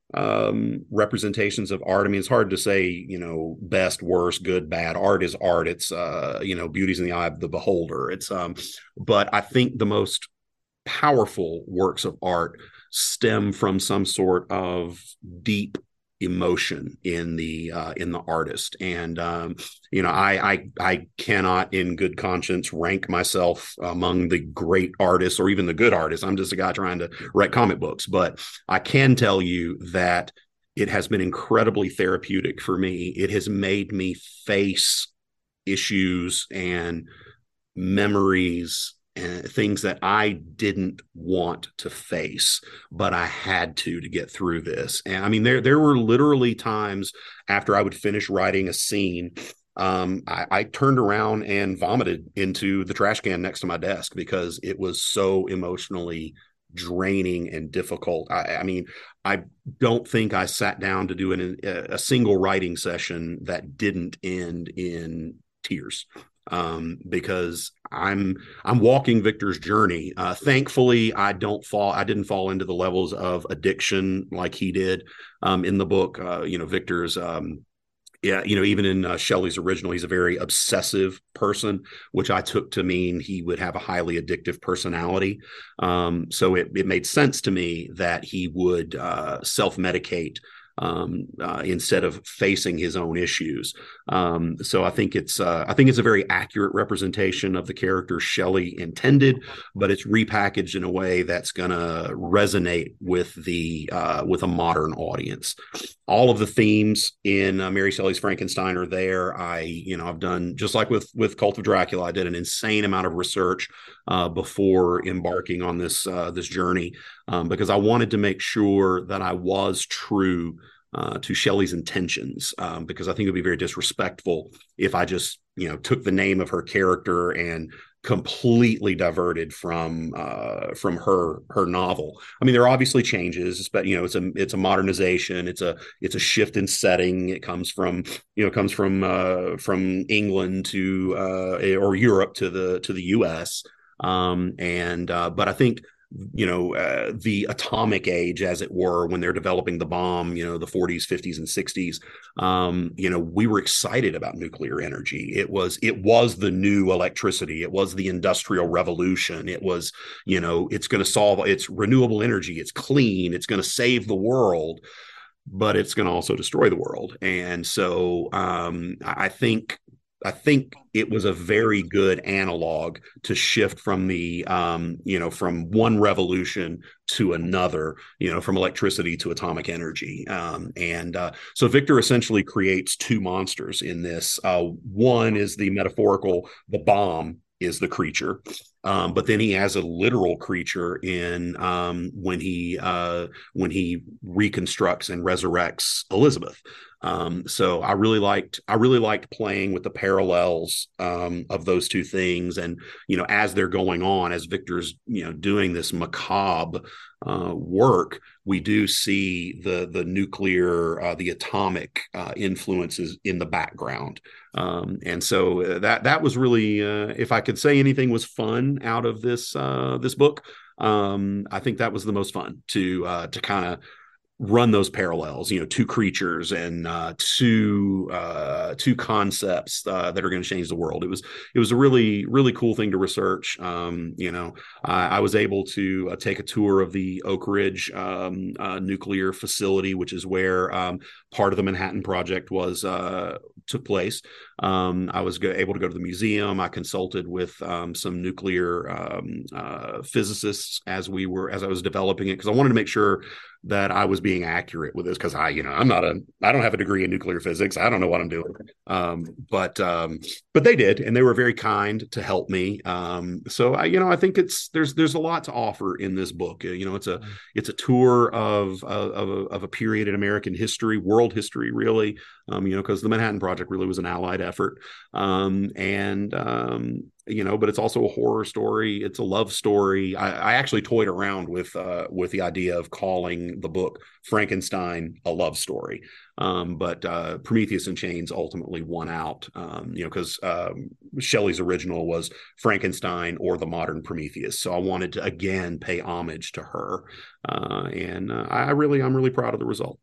um representations of art, I mean, it's hard to say, you know, best, worst, good, bad. Art is art. It's uh you know, beauty's in the eye of the beholder. It's um but I think the most powerful works of art stem from some sort of deep emotion in the uh, in the artist. And um, you know, I, I I cannot, in good conscience, rank myself among the great artists or even the good artists. I'm just a guy trying to write comic books, but I can tell you that it has been incredibly therapeutic for me. It has made me face issues and memories and things that I didn't want to face, but I had to to get through this. And I mean, there there were literally times after I would finish writing a scene, um, I, I turned around and vomited into the trash can next to my desk because it was so emotionally draining and difficult. I, I mean, I don't think I sat down to do an, a, a single writing session that didn't end in tears. Um, because I'm I'm walking Victor's journey. Uh, thankfully, I don't fall. I didn't fall into the levels of addiction like he did um, in the book. Uh, you know, Victor's. Um, yeah, you know, even in uh, Shelley's original, he's a very obsessive person, which I took to mean he would have a highly addictive personality. Um, so it it made sense to me that he would uh, self-medicate um, uh, instead of facing his own issues. Um, so I think it's uh, I think it's a very accurate representation of the character Shelley intended, but it's repackaged in a way that's going to resonate with the uh, with a modern audience. All of the themes in uh, Mary Shelley's Frankenstein are there. I, you know, I've done, just like with with Cult of Dracula, I did an insane amount of research uh, before embarking on this uh, this journey um, because I wanted to make sure that I was true uh, to Shelley's intentions, um, because I think it would be very disrespectful if I just, you know, took the name of her character and completely diverted from uh, from her her novel. I mean, there are obviously changes, but you know, it's a it's a modernization. It's a it's a shift in setting. It comes from you know it comes from uh, from England to uh, or Europe to the to the U S. Um, and uh, but I think you know uh, the atomic age, as it were, when they're developing the bomb, you know, the forties, fifties, and sixties. Um, you know, we were excited about nuclear energy. It was it was the new electricity. It was the industrial revolution. It was, you know, it's going to solve. It's renewable energy. It's clean. It's going to save the world, but it's going to also destroy the world. And so um, I think. I think it was a very good analog to shift from the, um, you know, from one revolution to another, you know, from electricity to atomic energy. Um, and uh, so Victor essentially creates two monsters in this. Uh, one is the metaphorical, the bomb is the creature. Um, but then he has a literal creature in um, when he uh, when he reconstructs and resurrects Elizabeth. Um, so I really liked I really liked playing with the parallels um, of those two things, and you know, as they're going on, as Victor's you know doing this macabre uh, work, we do see the the nuclear, uh, the atomic uh, influences in the background, um, and so that that was really, uh, if I could say anything was fun out of this uh, this book, um, I think that was the most fun to uh, to kind of run those parallels, you know, two creatures and uh, two uh, two concepts uh, that are going to change the world. It was it was a really really cool thing to research. Um, you know, I, I was able to uh, take a tour of the Oak Ridge um, uh, nuclear facility, which is where um, part of the Manhattan Project was uh, took place. Um, I was go- able to go to the museum. I consulted with um, some nuclear um, uh, physicists as we were as I was developing it, because I wanted to make sure that I was being accurate with this, because I, you know, I'm not a, I don't have a degree in nuclear physics. I don't know what I'm doing. Um, but, um, but they did, and they were very kind to help me. Um, so I, you know, I think it's, there's, there's a lot to offer in this book. You know, it's a, it's a tour of, of, of, a, of a period in American history, world history, really. Um, you know, because the Manhattan Project really was an Allied effort. Um, and, um, you know, but it's also a horror story. It's a love story. I, I actually toyed around with uh, with the idea of calling the book Frankenstein a love story. Um, but uh, Prometheus in Chains ultimately won out, um, you know, because um, Shelley's original was Frankenstein or the modern Prometheus. So I wanted to, again, pay homage to her. Uh, and uh, I really, I'm really proud of the result.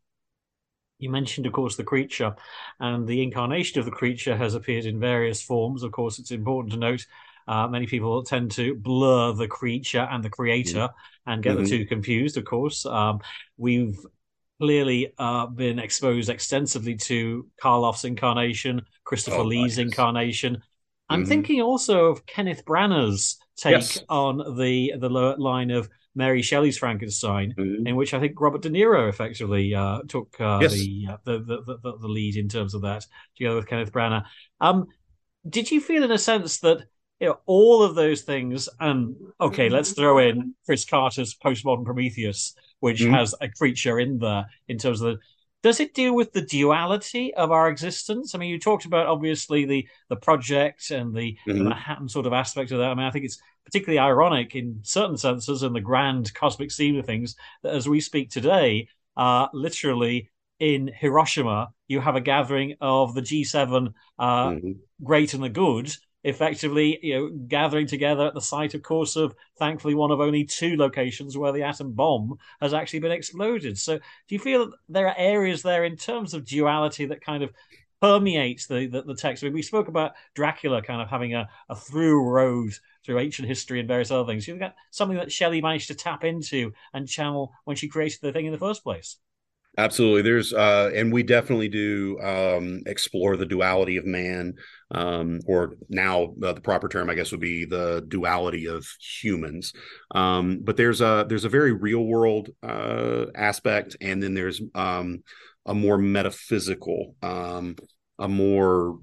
You mentioned, of course, the creature, and the incarnation of the creature has appeared in various forms. Of course, it's important to note uh, many people tend to blur the creature and the creator mm-hmm. and get mm-hmm. the two confused, of course. Um, we've clearly uh, been exposed extensively to Karloff's incarnation, Christopher oh, Lee's goodness. incarnation. I'm mm-hmm. thinking also of Kenneth Branagh's take yes. on the, the line of Mary Shelley's Frankenstein, mm-hmm. in which I think Robert De Niro effectively uh, took uh, yes. the, uh, the, the, the the lead in terms of that, together with Kenneth Branagh. Um, did you feel, in a sense, that you know all of those things? And okay, let's throw in Chris Carter's postmodern Prometheus, which mm-hmm. has a creature in there. In terms of the, does it deal with the duality of our existence? I mean, you talked about obviously the the project and the, mm-hmm. the Manhattan sort of aspect of that. I mean, I think it's particularly ironic in certain senses in the grand cosmic scheme of things that as we speak today, uh, literally in Hiroshima, you have a gathering of the G seven uh, mm-hmm. great and the good, effectively you know, gathering together at the site, of course, of thankfully one of only two locations where the atom bomb has actually been exploded. So do you feel that there are areas there in terms of duality that kind of permeates the, the, the text? I mean, we spoke about Dracula kind of having a, a through road through ancient history and various other things. You've got something that Shelley managed to tap into and channel when she created the thing in the first place. Absolutely. There's, uh, and we definitely do um, explore the duality of man, um, or now uh, the proper term, I guess, would be the duality of humans. Um, but there's a, there's a very real world uh, aspect. And then there's um, a more metaphysical, um, a more,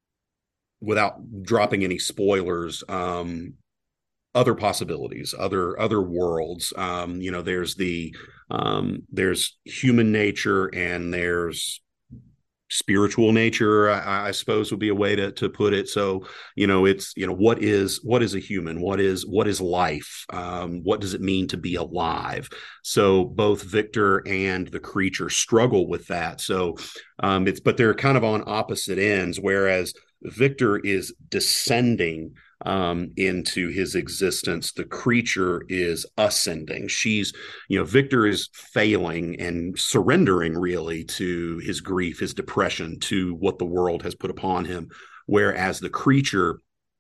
without dropping any spoilers, um, other possibilities, other other worlds. Um, you know, there's the um, there's human nature and there's spiritual nature, I, I suppose would be a way to to put it. So, you know, it's, you know, what is what is a human? What is what is life? Um, what does it mean to be alive? So both Victor and the creature struggle with that. So um, it's, but they're kind of on opposite ends, whereas Victor is descending um, into his existence. The creature is ascending. She's, you know, Victor is failing and surrendering really to his grief, his depression, to what the world has put upon him. Whereas the creature,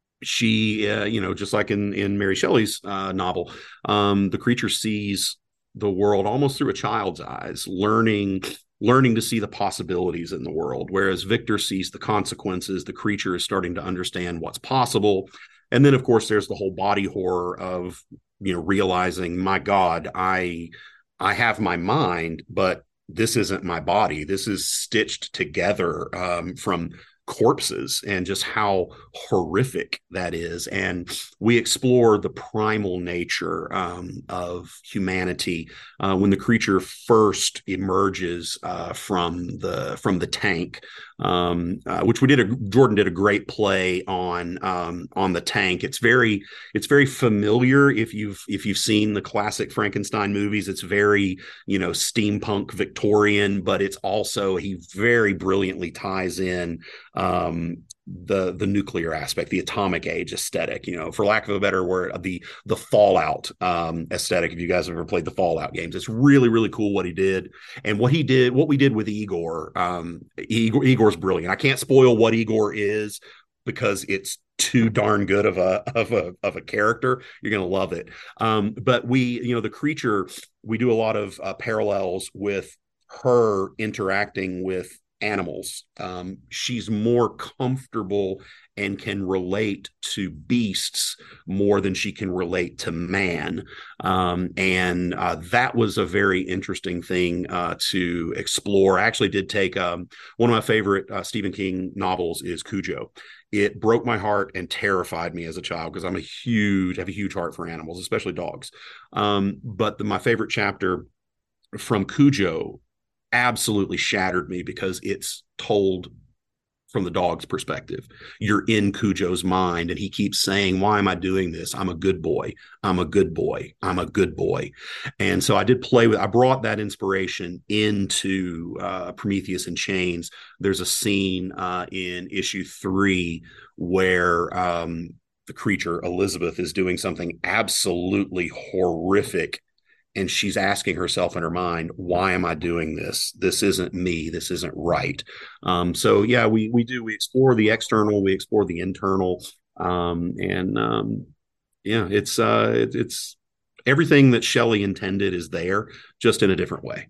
she, uh, you know, just like in, in Mary Shelley's uh, novel, um, the creature sees the world almost through a child's eyes, learning learning to see the possibilities in the world, whereas Victor sees the consequences. The creature is starting to understand what's possible. And then, of course, there's the whole body horror of, you know, realizing, my God, I I have my mind, but this isn't my body. This is stitched together um, from corpses, and just how horrific that is. And we explore the primal nature um, of humanity uh, when the creature first emerges uh, from the from the tank, um, uh, which we did a Jordan did a great play on um, on the tank. It's very it's very familiar if you've if you've seen the classic Frankenstein movies. It's very, you know, steampunk Victorian, but it's also, he very brilliantly ties in um the the nuclear aspect, the atomic age aesthetic, you know, for lack of a better word, the the Fallout um aesthetic. If you guys have ever played the Fallout games, it's really, really cool what he did. And what he did, what we did with Igor, um Igor, Igor's brilliant. I can't spoil what Igor is because it's too darn good of a of a of a character. You're gonna love it. Um but we, you know, the creature, we do a lot of uh, parallels with her interacting with animals. Um, she's more comfortable and can relate to beasts more than she can relate to man. Um, and uh, that was a very interesting thing uh, to explore. I actually did take um, one of my favorite uh, Stephen King novels is Cujo. It broke my heart and terrified me as a child because I'm a huge, have a huge heart for animals, especially dogs. Um, but the, my favorite chapter from Cujo absolutely shattered me because it's told from the dog's perspective. You're in Cujo's mind, and he keeps saying, why am I doing this? I'm a good boy. I'm a good boy. I'm a good boy. And so I did play with, I brought that inspiration into uh, Prometheus in Chains. There's a scene uh, in issue three where um, the creature, Elizabeth, is doing something absolutely horrific. And she's asking herself in her mind, why am I doing this? This isn't me. This isn't right. Um, so, yeah, we we do. We explore the external. We explore the internal. Um, and, um, yeah, it's uh, it, it's everything that Shelley intended is there, just in a different way.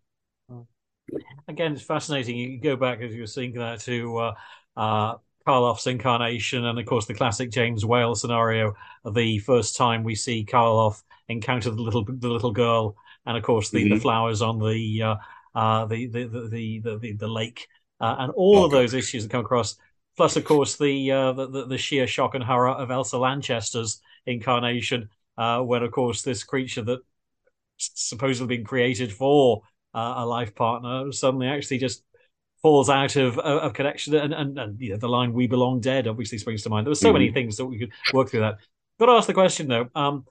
Again, it's fascinating. You go back, as you were saying, that to uh, uh, Karloff's incarnation and, of course, the classic James Whale scenario, the first time we see Karloff encounter the little the little girl, and of course the, mm-hmm. the flowers on the uh, uh, the, the, the, the the the lake, uh, and all oh, of those issues that come across. Plus, of course, the, uh, the the sheer shock and horror of Elsa Lanchester's incarnation, uh, when of course this creature that supposedly been created for uh, a life partner suddenly actually just falls out of of connection, and and, and you know, the line "We belong dead" obviously springs to mind. There were so mm-hmm. many things that we could work through that. Got to ask the question though. Um,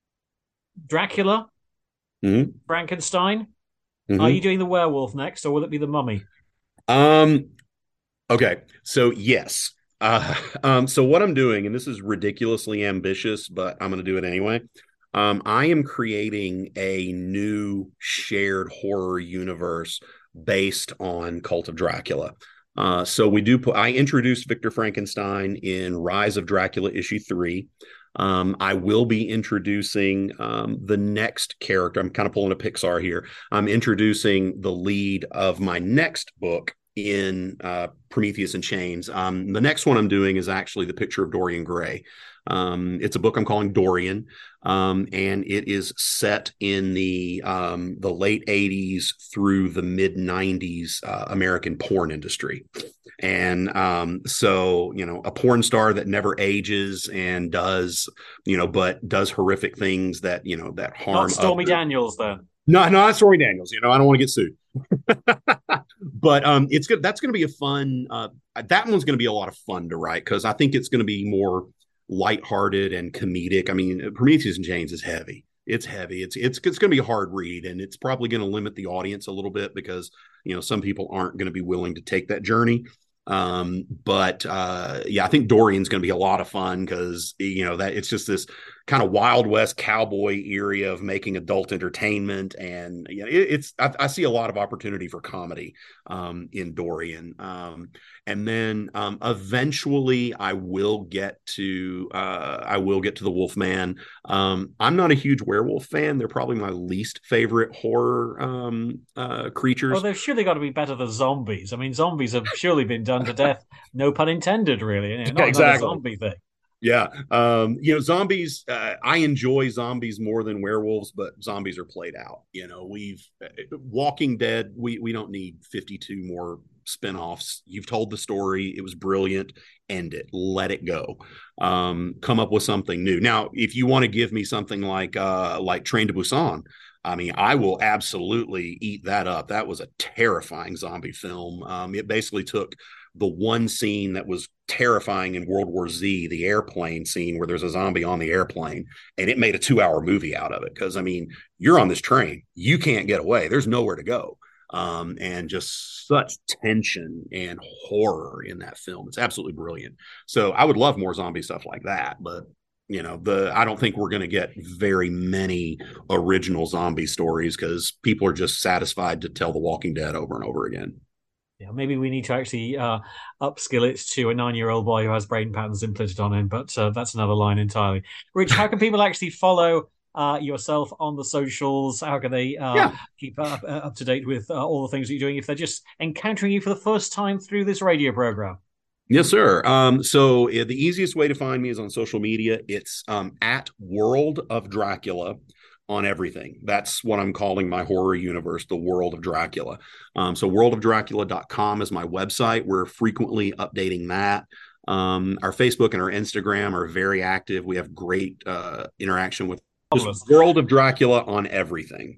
Dracula, mm-hmm. Frankenstein. Mm-hmm. Are you doing the werewolf next, or will it be the mummy? Um. Okay. So yes. Uh. Um. So what I'm doing, and this is ridiculously ambitious, but I'm going to do it anyway. Um. I am creating a new shared horror universe based on Cult of Dracula. Uh. So we do. Put, I introduced Victor Frankenstein in Rise of Dracula issue three. Um, I will be introducing um, the next character. I'm kind of pulling a Pixar here. I'm introducing the lead of my next book in uh, Prometheus in Chains. Um, the next one I'm doing is actually The Picture of Dorian Gray. Um, it's a book I'm calling Dorian, um, and it is set in the um, the late eighties through the mid nineties uh, American porn industry. And um, so, you know, a porn star that never ages and does, you know, but does horrific things that, you know, that harm. Not Stormy other... Daniels, then. No, no, not Stormy Daniels. You know, I don't want to get sued. But um, it's good. That's going to be a fun. Uh, that one's going to be a lot of fun to write because I think it's going to be more lighthearted and comedic. I mean, Prometheus in Chains is heavy. It's heavy. It's it's it's going to be a hard read, and it's probably going to limit the audience a little bit because, you know, some people aren't going to be willing to take that journey. Um, but uh, yeah, I think Dorian's going to be a lot of fun because, you know, that it's just this kind of Wild West cowboy area of making adult entertainment, and you know, it, it's I, I see a lot of opportunity for comedy um, in Dorian. Um, and then um, eventually, I will get to uh, I will get to the Wolfman. Um, I'm not a huge werewolf fan; they're probably my least favorite horror um, uh, creatures. Well, they've surely got to be better than zombies. I mean, zombies have surely been done to death. No pun intended, really. You know, not exactly. a zombie thing. Yeah. Um, you know, zombies, uh, I enjoy zombies more than werewolves, but zombies are played out. You know, we've uh, Walking Dead, we, we don't need fifty-two more spinoffs. You've told the story. It was brilliant. End it. Let it go. Um, come up with something new. Now, if you want to give me something like, uh, like Train to Busan, I mean, I will absolutely eat that up. That was a terrifying zombie film. Um, it basically took the one scene that was terrifying in World War Z, the airplane scene where there's a zombie on the airplane, and it made a two hour movie out of it. Cause I mean, you're on this train, you can't get away. There's nowhere to go. Um, and just such tension and horror in that film. It's absolutely brilliant. So I would love more zombie stuff like that, but you know, the, I don't think we're going to get very many original zombie stories because people are just satisfied to tell The Walking Dead over and over again. Yeah, maybe we need to actually uh, upskill it to a nine-year-old boy who has brain patterns implanted on him, but uh, that's another line entirely. Rich, how can people actually follow uh, yourself on the socials? How can they uh, Yeah. keep up, uh, up to date with uh, all the things that you're doing if they're just encountering you for the first time through this radio program? Yes, sir. Um, so uh, the easiest way to find me is on social media. It's um, at World of Dracula on everything. That's what I'm calling my horror universe, the World of Dracula. Um, so world of dracula dot com is my website. We're frequently updating that. Um, our Facebook and our Instagram are very active. We have great uh, interaction with just World of Dracula on everything.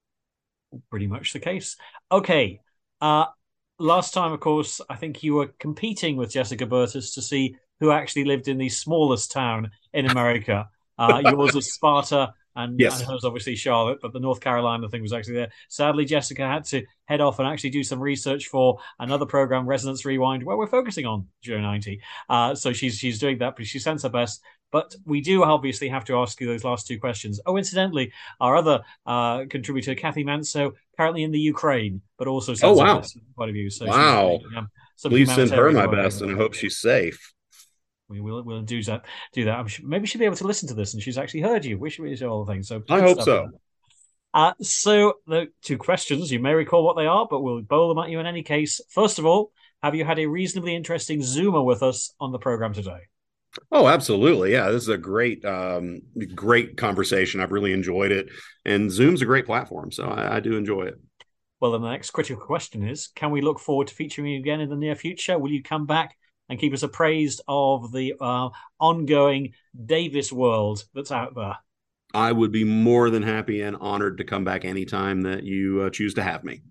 Pretty much the case. Okay. Uh, last time, of course, I think you were competing with Jessica Burtis to see who actually lived in the smallest town in America. Uh, yours was Sparta, and, yes. and hers obviously Charlotte, but the North Carolina thing was actually there. Sadly, Jessica had to head off and actually do some research for another program, Resonance Rewind, where we're focusing on Joe ninety. Uh, so she's she's doing that, but she sends her best. But we do obviously have to ask you those last two questions. Oh, incidentally, our other uh, contributor, Kathy Manso, currently in the Ukraine, but also sends oh, wow. her best point of view. So wow. She's, um, Please send her my best, and I hope she's safe. We will we'll do that. Do that. I'm sure, maybe she'll be able to listen to this, and she's actually heard you. We should be all the things. So I hope so. Uh, so the two questions, you may recall what they are, but we'll bowl them at you in any case. First of all, have you had a reasonably interesting Zoomer with us on the program today? Oh, absolutely. Yeah, this is a great, um, great conversation. I've really enjoyed it. And Zoom's a great platform, so I, I do enjoy it. Well, then the next critical question is, can we look forward to featuring you again in the near future? Will you come back and keep us appraised of the uh, ongoing Davis world that's out there? I would be more than happy and honored to come back anytime that you uh, choose to have me.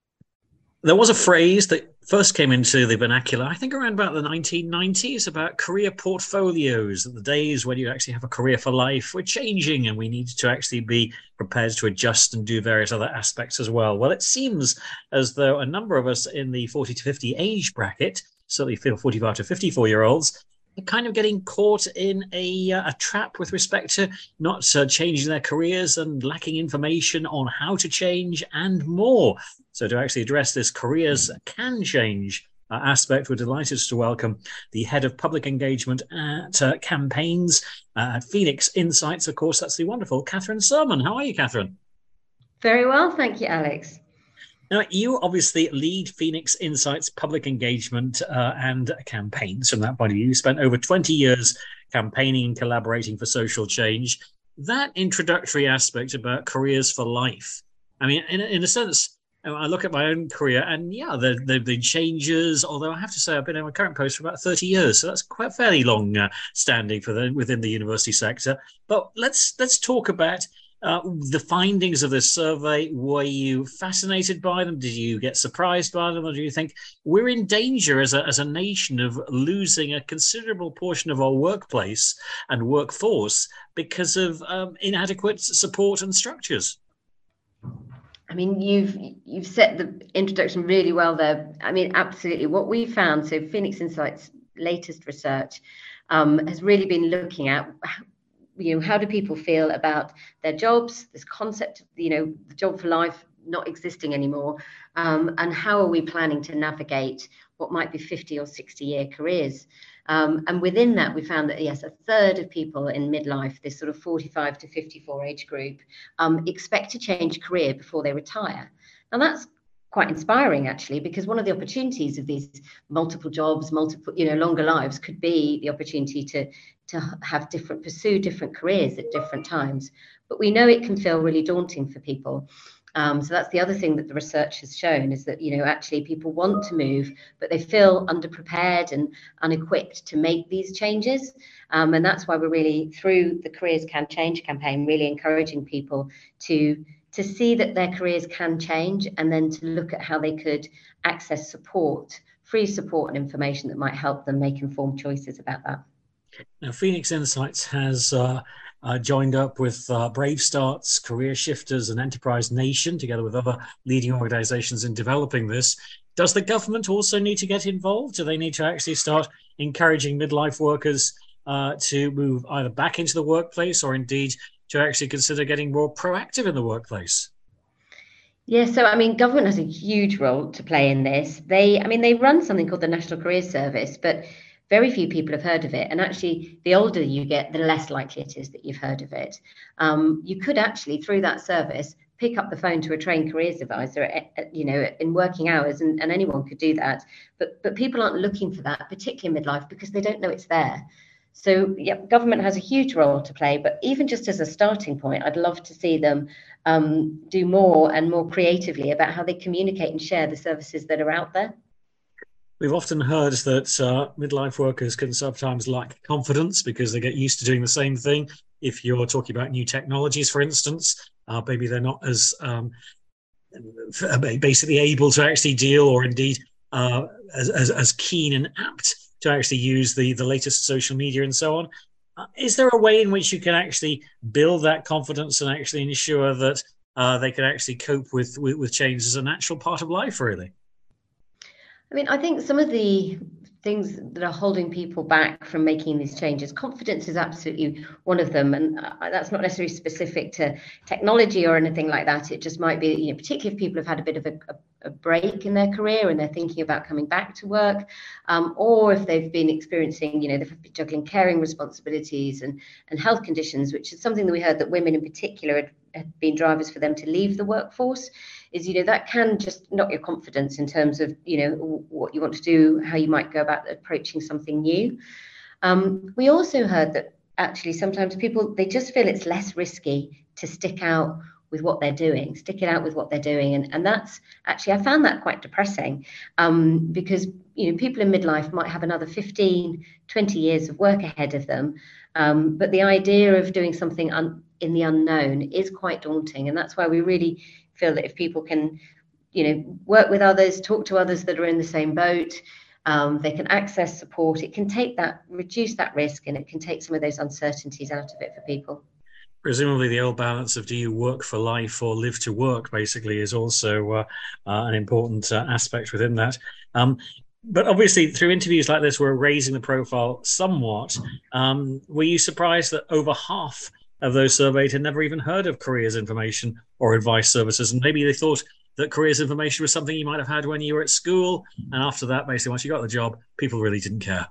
There was a phrase that first came into the vernacular, I think around about the nineteen nineties, about career portfolios. The days when you actually have a career for life were changing, and we needed to actually be prepared to adjust and do various other aspects as well. Well, it seems as though a number of us in the forty to fifty age bracket, certainly forty-five to fifty-four year olds, are kind of getting caught in a, uh, a trap with respect to not uh, changing their careers and lacking information on how to change and more. So to actually address this careers can change uh, aspect, we're delighted to welcome the head of public engagement at uh, campaigns uh, at Phoenix Insights. Of course, that's the wonderful Catherine Sermon. How are you, Catherine? Very well, thank you, Alex. Now, you obviously lead Phoenix Insights public engagement uh, and campaigns from that point of view. You spent over twenty years campaigning and collaborating for social change. That introductory aspect about careers for life, I mean, in, in a sense, I look at my own career and yeah, there have been changes, although I have to say I've been in my current post for about thirty years. So that's quite fairly long uh, standing for the, within the university sector. But let's let's talk about Uh, the findings of this survey. Were you fascinated by them? Did you get surprised by them? Or do you think we're in danger as a, as a nation of losing a considerable portion of our workplace and workforce because of um, inadequate support and structures? I mean, you've you've set the introduction really well there. I mean, absolutely. What we found, so Phoenix Insights' latest research um, has really been looking at, you know, how do people feel about their jobs, this concept of, you know, the job for life not existing anymore, um, and how are we planning to navigate what might be fifty or sixty year careers. Um, and within that, we found that, yes, a third of people in midlife, this sort of forty-five to fifty-four age group, um, expect to change career before they retire. And that's quite inspiring, actually, because one of the opportunities of these multiple jobs, multiple, you know, longer lives could be the opportunity to, to have different, pursue different careers at different times. But we know it can feel really daunting for people. Um, so that's the other thing that the research has shown, is that, you know, actually people want to move, but they feel underprepared and unequipped to make these changes. Um, and that's why we're really, through the Careers Can Change campaign, really encouraging people to to see that their careers can change, and then to look at how they could access support, free support and information that might help them make informed choices about that. Now, Phoenix Insights has uh, uh, joined up with uh, Brave Starts, Career Shifters and Enterprise Nation, together with other leading organizations in developing this. Does the government also need to get involved? Do they need to actually start encouraging midlife workers uh, to move either back into the workplace, or indeed to actually consider getting more proactive in the workplace? Yeah, so I mean, government has a huge role to play in this. They, I mean, they run something called the National Career Service, but very few people have heard of it. And actually, the older you get, the less likely it is that you've heard of it. Um, you could actually, through that service, pick up the phone to a trained careers advisor, at, at, you know, in working hours, and, and anyone could do that. But but people aren't looking for that, particularly midlife, because they don't know it's there. So yeah, government has a huge role to play, but even just as a starting point, I'd love to see them um, do more and more creatively about how they communicate and share the services that are out there. We've often heard that uh, midlife workers can sometimes lack confidence because they get used to doing the same thing. If you're talking about new technologies, for instance, uh, maybe they're not as um, basically able to actually deal, or indeed uh, as, as, as keen and apt to actually use the, the latest social media and so on. Uh, is there a way in which you can actually build that confidence and actually ensure that uh, they can actually cope with, with, with change as a natural part of life, really? I mean, I think some of the things that are holding people back from making these changes, confidence is absolutely one of them. And that's not necessarily specific to technology or anything like that. It just might be, you know, particularly if people have had a bit of a, a break in their career and they're thinking about coming back to work, um, or if they've been experiencing, you know, they've been juggling caring responsibilities and, and health conditions, which is something that we heard that women in particular had, had been drivers for them to leave the workforce. Is, you know, that can just knock your confidence in terms of, you know, what you want to do, how you might go about approaching something new. Um, we also heard that actually sometimes people, they just feel it's less risky to stick out with what they're doing, stick it out with what they're doing. And, and that's actually, I found that quite depressing um, because, you know, people in midlife might have another fifteen, twenty years of work ahead of them. Um, but the idea of doing something un- in the unknown is quite daunting. And that's why we really feel that if people can, you know, work with others, talk to others that are in the same boat, um, they can access support, it can take that, reduce that risk, and it can take some of those uncertainties out of it for people. Presumably the old balance of do you work for life or live to work basically is also uh, uh, an important uh, aspect within that. Um, but obviously through interviews like this, we're raising the profile somewhat. Um, were you surprised that over half of those surveyed had never even heard of careers information or advice services, and maybe they thought that careers information was something you might have had when you were at school, and after that, basically once you got the job, people really didn't care?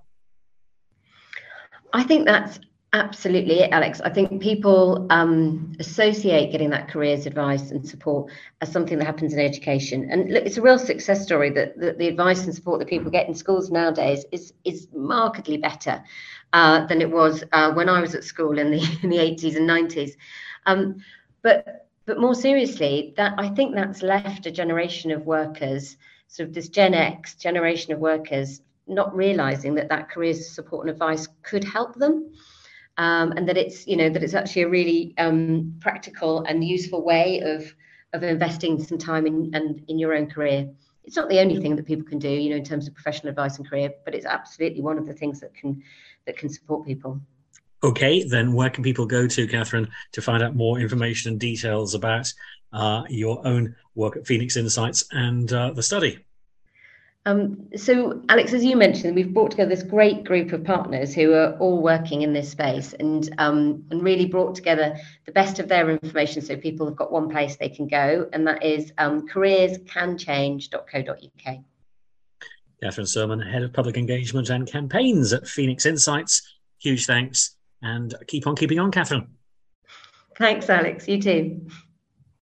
I think that's absolutely it, Alex. I think people um, associate getting that careers advice and support as something that happens in education. And look, it's a real success story that, that the advice and support that people get in schools nowadays is is markedly better uh, than it was uh, when I was at school in the in the eighties and nineties. Um, but but more seriously, that I think that's left a generation of workers, sort of this Gen X generation of workers, not realizing that that careers support and advice could help them. Um, and that it's, you know, that it's actually a really um, practical and useful way of of investing some time in and in your own career. It's not the only thing that people can do, you know, in terms of professional advice and career, but it's absolutely one of the things that can that can support people. Okay, then where can people go to, Catherine, to find out more information and details about uh, your own work at Phoenix Insights and uh, the study? Um, so, Alex, as you mentioned, we've brought together this great group of partners who are all working in this space and um, and really brought together the best of their information so people have got one place they can go, and that is um, careers can change dot co dot uk. Catherine Surman, Head of Public Engagement and Campaigns at Phoenix Insights. Huge thanks, and keep on keeping on, Catherine. Thanks, Alex. You too.